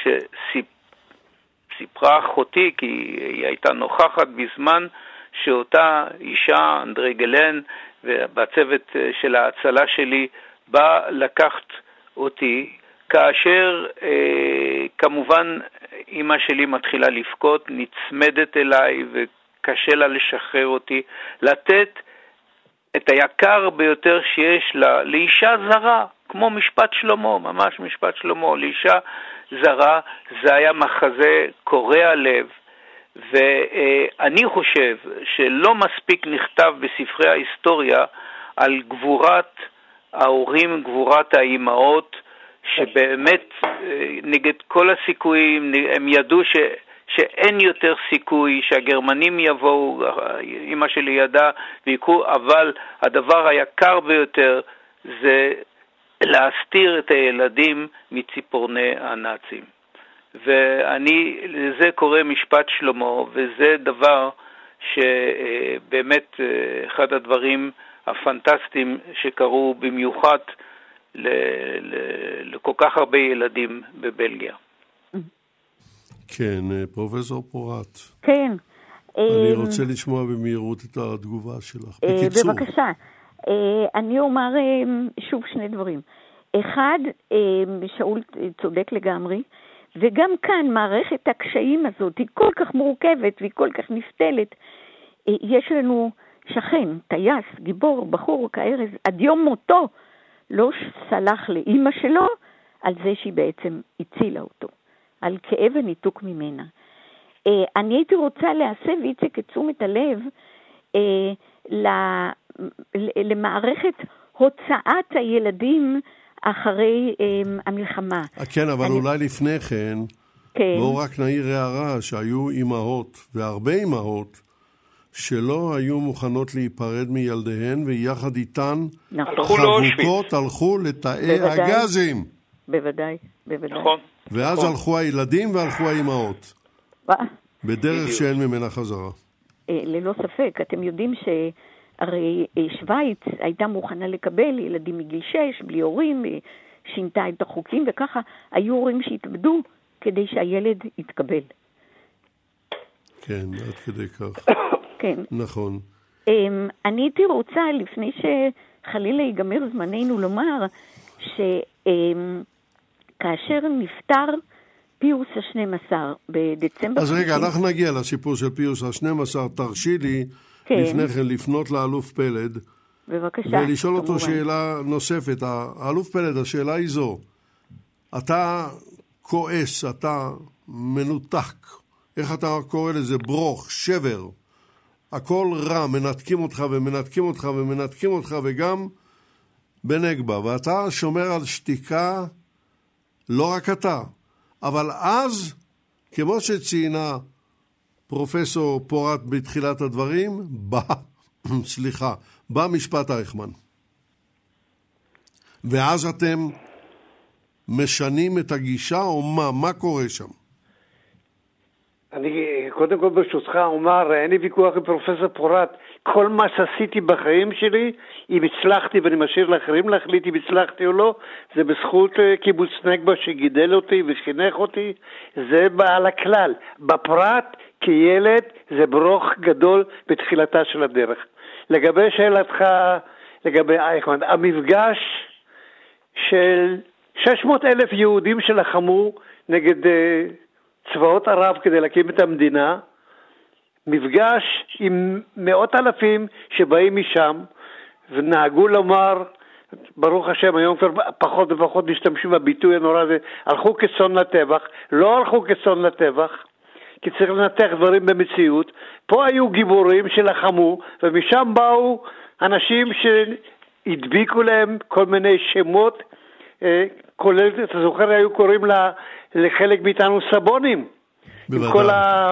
שסיפרה אחותי, כי היא הייתה נוכחת בזמן שאותה אישה, אנדרי גלן, ובצוות של ההצלה שלי, בא לקחת אותי, כאשר אה, כמובן אמא שלי מתחילה לבכות, נצמדת אליי וקשה לה לשחרר אותי, לתת את היקר ביותר שיש לה, לאישה זרה, כמו משפט שלמה, ממש משפט שלמה, לאישה זרה, זה היה מחזה קורע לב, ואני חושב שלא מספיק נכתב בספרי ההיסטוריה על גבורת ההורים, גבורת האימהות, שבאמת נגד כל הסיכויים, הם ידעו ש, שאין יותר סיכוי, שהגרמנים יבואו, אמא שלי ידעה ויקרו, אבל הדבר היקר ביותר זה להסתיר את הילדים מציפורני הנאצים. ואני, לזה קורא משפט שלמה, וזה דבר שבאמת אחד הדברים הפנטסטיים שקרו במיוחד לכל כך הרבה ילדים בבלגיה. כן, פרופסור פורט. כן. אני רוצה לשמוע במהירות את התגובה שלך. בקיצור. בבקשה. אני אומר שוב שני דברים. אחד, שאול צודק לגמרי, וגם כאן מערכת הקשיים הזאת היא כל כך מורכבת והיא כל כך נפתלת. יש לנו שכן, טייס, גיבור, בחור, כארז, עד יום מותו, לא סלח לאמא שלו על זה שהיא בעצם הצילה אותו, על כאב וניתוק ממנה. אני הייתי רוצה להסב, איציק, את תשומת הלב למערכת הוצאת הילדים אחרי המלחמה. כן, אבל אולי לפני כן, בואו רק נעיר הערה שהיו אימהות, והרבה אימהות, שלא היו מוכנות להיפרד מילדיהן, ויחד איתן חבוקות הלכו לתאי הגזים. בוודאי, בוודאי. ואז הלכו הילדים והלכו האימהות. בדרך שאין ממנה חזרה. ללא ספק, אתם יודעים שהרי שוויץ הייתה מוכנה לקבל ילדים מגיל שש, בלי הורים, שינתה את החוקים, וככה היו הורים שהתאבדו כדי שהילד יתקבל. כן, עד כדי כך. כן. נכון. אני הייתי רוצה, לפני שחלילה ייגמר זמננו, לומר שכאשר נפטר פיוס ה-שנים עשר בדצמבר... אז רגע, אנחנו נגיע לסיפור של פיוס ה-שנים עשר, תרשי לי לפני כן לפנות לאלוף פלד. בבקשה. ולשאול אותו שאלה נוספת. האלוף פלד, השאלה היא זו, אתה כועס, אתה מנותק, איך אתה קורא לזה? ברוך, שבר. הכל רע, מנתקים אותך ומנתקים אותך ומנתקים אותך, וגם בנגבה. ואתה שומר על שתיקה, לא רק אתה. אבל אז, כמו שציינה פרופסור פורט בתחילת הדברים, בא, סליחה, בא משפט אייכמן. ואז אתם משנים את הגישה, או מה? מה קורה שם? אני קודם כל ברשותך אומר, אין לי ויכוח עם פרופסור פורט, כל מה שעשיתי בחיים שלי, אם הצלחתי ואני משאיר לאחרים להחליט אם הצלחתי או לא, זה בזכות קיבוץ נגבה שגידל אותי וחינך אותי, זה בעל הכלל. בפרט כילד זה ברוך גדול בתחילתה של הדרך. לגבי שאלתך, לגבי אייכמן, המפגש של שש מאות אלף יהודים שלחמו נגד צבאות ערב כדי להקים את המדינה, מפגש עם מאות אלפים שבאים משם ונהגו לומר, ברוך השם, היום כבר פחות ופחות משתמשים בביטוי הנורא הזה, הלכו כצאן לטבח. לא הלכו כצאן לטבח, כי צריך לנתח דברים במציאות. פה היו גיבורים שלחמו, ומשם באו אנשים שהדביקו להם כל מיני שמות, כולל, אתה זוכר, היו קוראים לה, לחלק מאיתנו סבונים. בוודאי. עם כל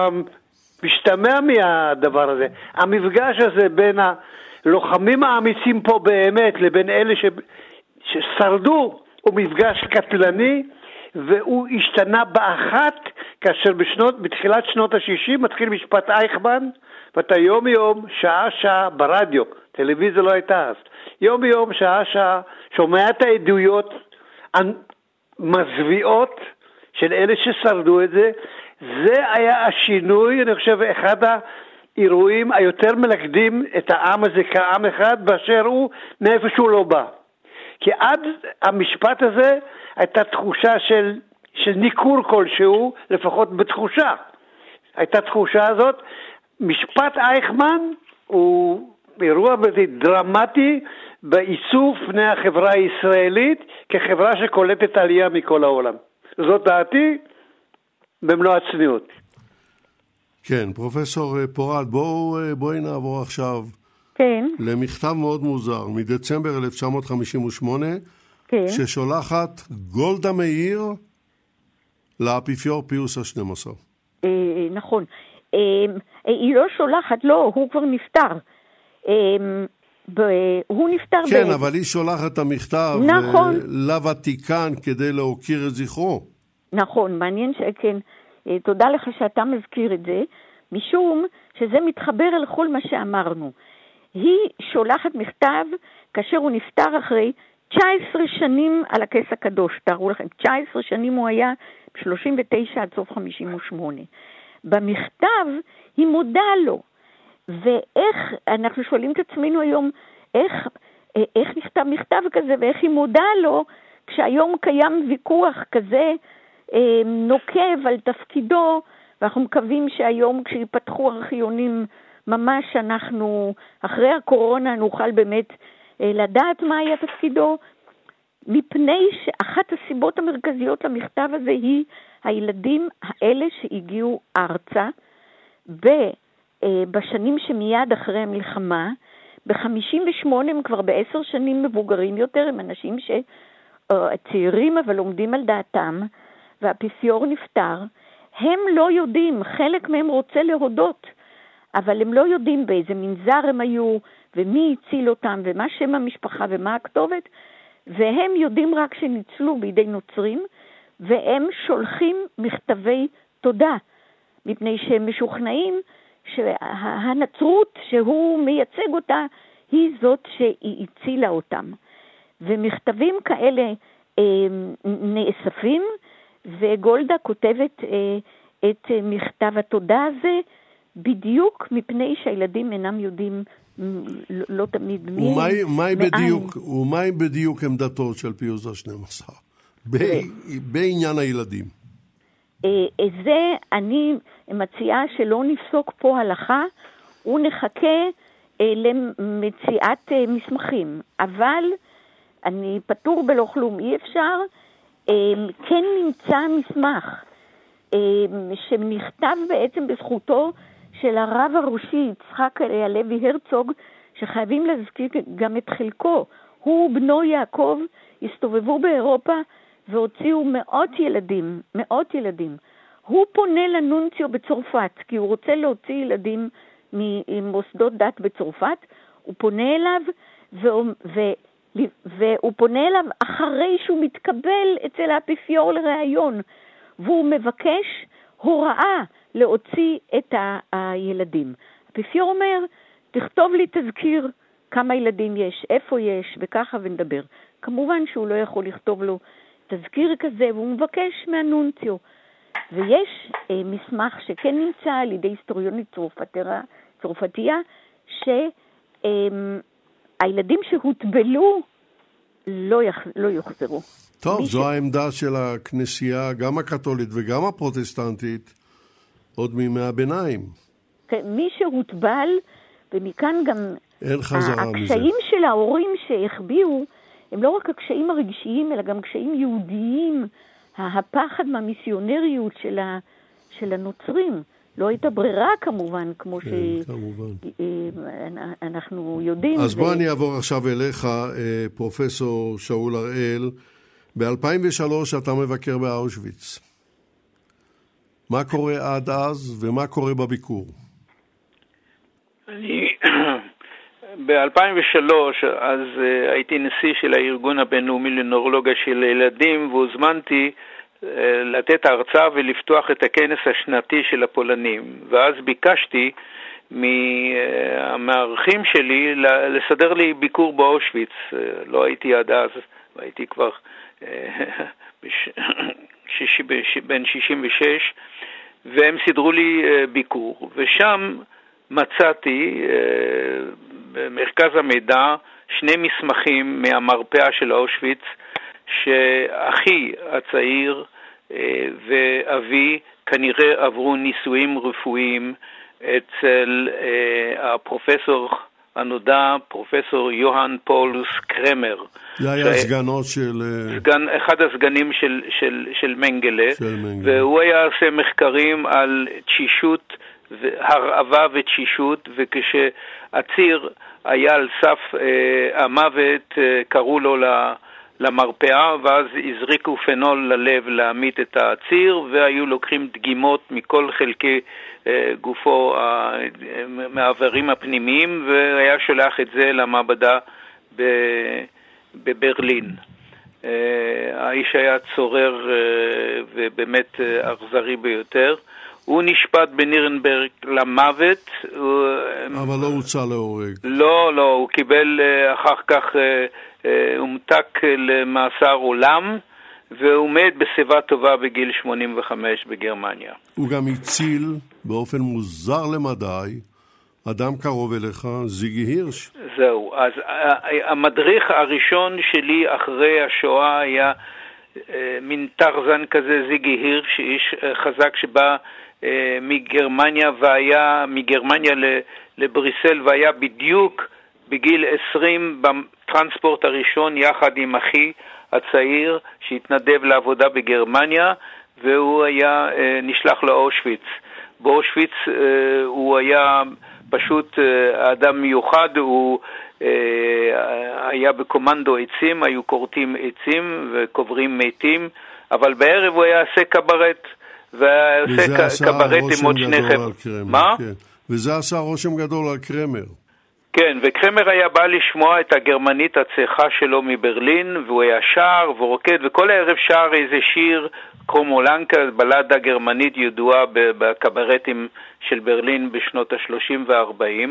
המשתמע מהדבר הזה. המפגש הזה בין הלוחמים האמיצים פה באמת, לבין אלה ש... ששרדו, הוא מפגש קטלני, והוא השתנה באחת, כאשר בשנות, בתחילת שנות ה-שישים מתחיל משפט אייכמן, ואתה יום יום, שעה שעה ברדיו, טלוויזיה לא הייתה אז, יום יום, שעה שעה, שומע את העדויות המזוויעות של אלה ששרדו את זה. זה היה השינוי, אני חושב, אחד האירועים היותר מלכדים את העם הזה כעם אחד, באשר הוא מאיפה שהוא לא בא. כי עד המשפט הזה הייתה תחושה של, של ניכור כלשהו, לפחות בתחושה. הייתה תחושה הזאת. משפט אייכמן הוא אירוע דרמטי בעיצוב פני החברה הישראלית כחברה שקולטת עלייה מכל העולם. זאת דעתי במלוא הצניעות. כן, פרופסור פורט, בואו, בואי נעבור עכשיו כן. למכתב מאוד מוזר, מדצמבר אלף תשע מאות חמישים ושמונה, כן. ששולחת גולדה מאיר לאפיפיור פיוס ה-שנים עשר. אה, נכון. אה, היא לא שולחת, לא, הוא כבר נפטר. אה, ב, הוא נפטר כן, ב... אבל היא שולחת את המכתב נכון. לוותיקן כדי להוקיר את זכרו. נכון, מעניין שכן. אה, תודה לך שאתה מזכיר את זה, משום שזה מתחבר אל כל מה שאמרנו. היא שולחת מכתב כאשר הוא נפטר אחרי תשע עשרה שנים על הכס הקדוש. תארו לכם, תשע עשרה שנים הוא היה ב-שלושים ותשע עד סוף חמישים ושמונה. במכתב היא מודה לו. ואיך, אנחנו שואלים את עצמנו היום, איך, איך נכתב מכתב כזה ואיך היא מודה לו, כשהיום קיים ויכוח כזה אה, נוקב על תפקידו, ואנחנו מקווים שהיום כשיפתחו ארכיונים ממש אנחנו, אחרי הקורונה נוכל באמת אה, לדעת מה היה תפקידו, מפני שאחת הסיבות המרכזיות למכתב הזה היא הילדים האלה שהגיעו ארצה ב, אה, בשנים שמיד אחרי המלחמה, ב-חמישים ושמונה הם כבר בעשר שנים מבוגרים יותר, הם אנשים שצעירים אבל עומדים על דעתם, והאפיפיור נפטר, הם לא יודעים, חלק מהם רוצה להודות, אבל הם לא יודעים באיזה מנזר הם היו, ומי הציל אותם, ומה שם המשפחה, ומה הכתובת, והם יודעים רק שניצלו בידי נוצרים, והם שולחים מכתבי תודה, מפני שהם משוכנעים שהנצרות שהוא מייצג אותה, היא זאת שהיא הצילה אותם. ומכתבים כאלה אה, נאספים, וגולדה כותבת אה, את מכתב התודה הזה, בדיוק מפני שהילדים אינם יודעים לא, לא תמיד מי ומהי בדיוק, ומהי בדיוק עמדתו של פיוס ה-שנים עשר בעניין הילדים? זה אני מציעה שלא נפסוק פה הלכה ונחכה למציאת מסמכים, אבל אני פטור בלא כלום, אי אפשר. כן נמצא מסמך שנכתב בעצם בזכותו של הרב הראשי יצחק הלוי הרצוג, שחייבים להזכיר גם את חלקו. הוא בנו יעקב הסתובבו באירופה והוציאו מאות ילדים, מאות ילדים. הוא פונה לנונציו בצרפת, כי הוא רוצה להוציא ילדים ממוסדות דת בצרפת. הוא פונה אליו והוא, ו, והוא פונה אליו אחרי שהוא מתקבל אצל האפיפיור לראיון, והוא מבקש הוראה להוציא את ה- הילדים. האפיפיור אומר, תכתוב לי תזכיר כמה ילדים יש, איפה יש, וככה ונדבר. כמובן שהוא לא יכול לכתוב לו תזכיר כזה, והוא מבקש מהנונציו. ויש אה, מסמך שכן נמצא על ידי היסטוריונית צרפתיה, שהילדים אה, שהוטבלו לא, יח, לא יוחזרו. טוב, זו ש... העמדה של הכנסייה, גם הקתולית וגם הפרוטסטנטית, עוד מימי הביניים. כן, מי שהוטבל, ומכאן גם אין חזרה מזה. הקשיים של ההורים שהחביאו, הם לא רק הקשיים הרגשיים, אלא גם קשיים יהודיים, הפחד מהמיסיונריות של, ה, של הנוצרים. לא הייתה ברירה כמובן, כמו כן, שאנחנו יודעים. אז ו... בוא אני אעבור עכשיו אליך, פרופסור שאול הראל, ב-אלפיים ושלוש אתה מבקר באושוויץ. מה קורה עד אז ומה קורה בביקור? אני ב-אלפיים ושלוש אז uh, הייתי נשיא של הארגון הבינלאומי לנוירולוגיה של ילדים, והוזמנתי uh, לתת הרצאה ולפתוח את הכנס השנתי של הפולנים, ואז ביקשתי מהמארחים שלי לסדר לי ביקור באושוויץ. uh, לא הייתי עד אז, הייתי כבר uh, בש... שיש... בש... בן שישים ושש, והם סידרו לי uh, ביקור, ושם מצאתי uh, במרכז המידע שני מסמכים מהמרפאה של אושוויץ, שאחי הצעיר uh, ואבי כנראה עברו ניסויים רפואיים אצל uh, הפרופסור הנודע, פרופסור יוהאן פאולוס קרמר. זה היה ש... סגנו של... סגן, אחד הסגנים של, של, של מנגלה, של מנגלה, והוא היה עושה מחקרים על תשישות, הרעבה ותשישות, וכשהציר היה על סף אה, המוות, אה, קראו לו למרפאה, ואז הזריקו פנול ללב להמית את הציר, והיו לוקחים דגימות מכל חלקי אה, גופו אה, מהעברים הפנימיים, והיה שולח את זה למעבדה ב, בברלין. אה, האיש היה צורר אה, ובאמת אה, אכזרי ביותר. הוא נשפט בנירנברג למוות. אבל לא הוצא להורג. לא, לא, הוא קיבל אחר כך, הומתק למאסר עולם, והוא מת בשיבה טובה בגיל שמונים וחמש בגרמניה. הוא גם הציל באופן מוזר למדי אדם קרוב אליך, זיגי הירש. זהו, אז המדריך הראשון שלי אחרי השואה היה מין טרזן כזה, זיגי הירש, איש חזק שבא מגרמניה, והיה מגרמניה לבריסל, והיה בדיוק בגיל עשרים בטרנספורט הראשון יחד עם אחי הצעיר שהתנדב לעבודה בגרמניה, והוא היה נשלח לאושוויץ. באושוויץ הוא היה פשוט אדם מיוחד, הוא היה בקומנדו עצים, היו קורטים עצים וקוברים מתים, אבל בערב הוא היה עושה קברט, ועושה קברט עם עוד שני חבר'ה. מה? כן. וזה עשה רושם גדול על קרמר. כן, וקרמר היה בא לשמוע את הגרמנית הצחה שלו מברלין, והוא היה שר ורוקד, וכל הערב שר איזה שיר, קרומולנקה, בלדה גרמנית ידועה בקברטים של ברלין בשנות ה-שלושים וה-ארבעים,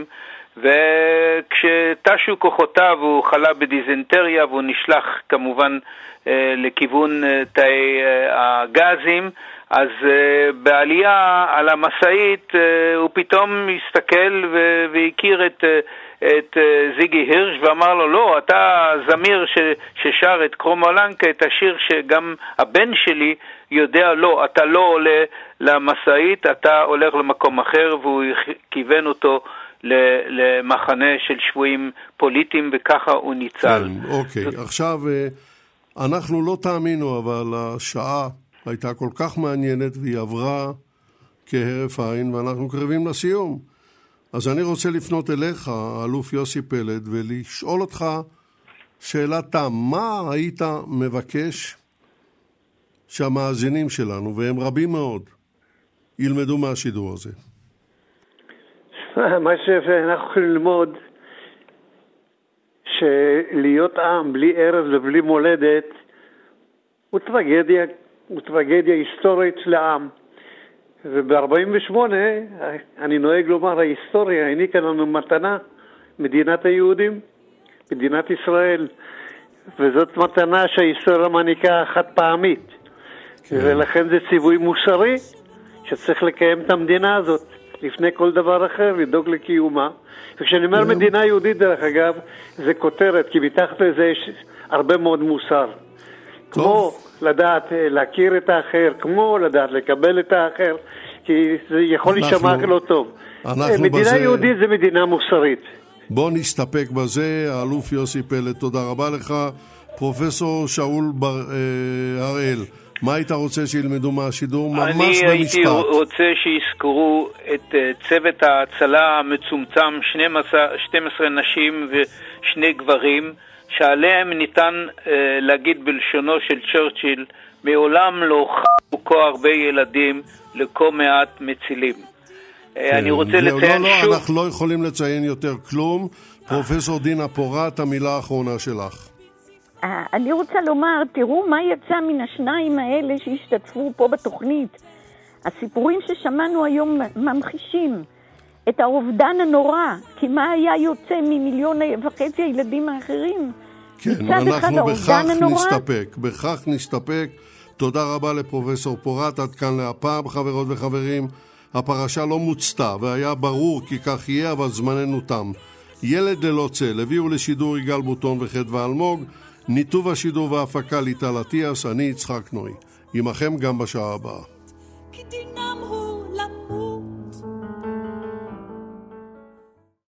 וכשתשו כוחותיו הוא חלה בדיזנטריה, והוא נשלח כמובן לכיוון תאי הגזים, אז uh, בעלייה על המסעית uh, הוא פתאום הסתכל ו- והכיר את, uh, את uh, זיגי הירש ואמר לו, לא, אתה זמיר ש- ששר את קרומולנקה, את השיר שגם הבן שלי יודע, לא, אתה לא עולה למסעית, אתה הולך למקום אחר, והוא כיוון אותו למחנה של שבויים פוליטיים, וככה הוא ניצל. כן, אוקיי. זאת... עכשיו, אנחנו לא תאמינו, אבל השעה הייתה כל כך מעניינת והיא עברה כהרף עין, ואנחנו קרבים לסיום. אז אני רוצה לפנות אליך, אלוף יוסי פלד, ולשאול אותך שאלת תם. מה היית מבקש שהמאזינים שלנו, והם רבים מאוד, ילמדו מהשידור הזה? מה שאנחנו יכולים ללמוד, שלהיות עם בלי ארץ ובלי מולדת הוא טרגדיה, הוא טרגדיה היסטורית לעם. וב-ארבעים ושמונה אני נוהג לומר, ההיסטוריה העניקה לנו מתנה, מדינת היהודים, מדינת ישראל, וזאת מתנה שההיסטוריה מעניקה חד פעמית, כן. ולכן זה ציווי מוסרי שצריך לקיים את המדינה הזאת לפני כל דבר אחר, לדאוג לקיומה. וכשאני אומר כן. מדינה יהודית, דרך אגב, זה כותרת, כי מתחת לזה יש הרבה מאוד מוסר. טוב. כמו לדעת להכיר את האחר, כמו לדעת לקבל את האחר, כי זה יכול להישמע לא טוב. מדינה בזה... יהודית זה מדינה מוסרית. בוא נסתפק בזה. האלוף יוסי פלד, תודה רבה לך. פרופסור שאול בר... אה, הראל, מה היית רוצה שילמדו מהשידור? ממש במשפט. אני הייתי רוצה שיזכרו את צוות ההצלה המצומצם, שתים עשרה נשים ושני גברים, שעליהם ניתן אה, להגיד בלשונו של צ'רצ'יל, מעולם לא חו כה הרבה ילדים לכה מעט מצילים. אה, אני רוצה לציין לא, לא, שוב... אנחנו לא יכולים לציין יותר כלום. פרופסור דינה פורת, המילה האחרונה שלך. אני רוצה לומר, תראו מה יצא מן השניים האלה שהשתתפו פה בתוכנית. הסיפורים ששמענו היום ממחישים את האובדן הנורא, כי מה היה יוצא ממיליון וחצי הילדים האחרים? כן, אנחנו בכך נסתפק, בכך נסתפק. תודה רבה לפרופסור פורת, עד כאן להפעם, חברות וחברים. הפרשה לא מוצתה, והיה ברור כי כך יהיה, אבל זמננו תם. ילד ללא צל, הביאו לשידור יגאל בוטון וחדווה אלמוג, ניתוב השידור וההפקה ליטל אטיאס, אני יצחק נוי. עמכם גם בשעה הבאה.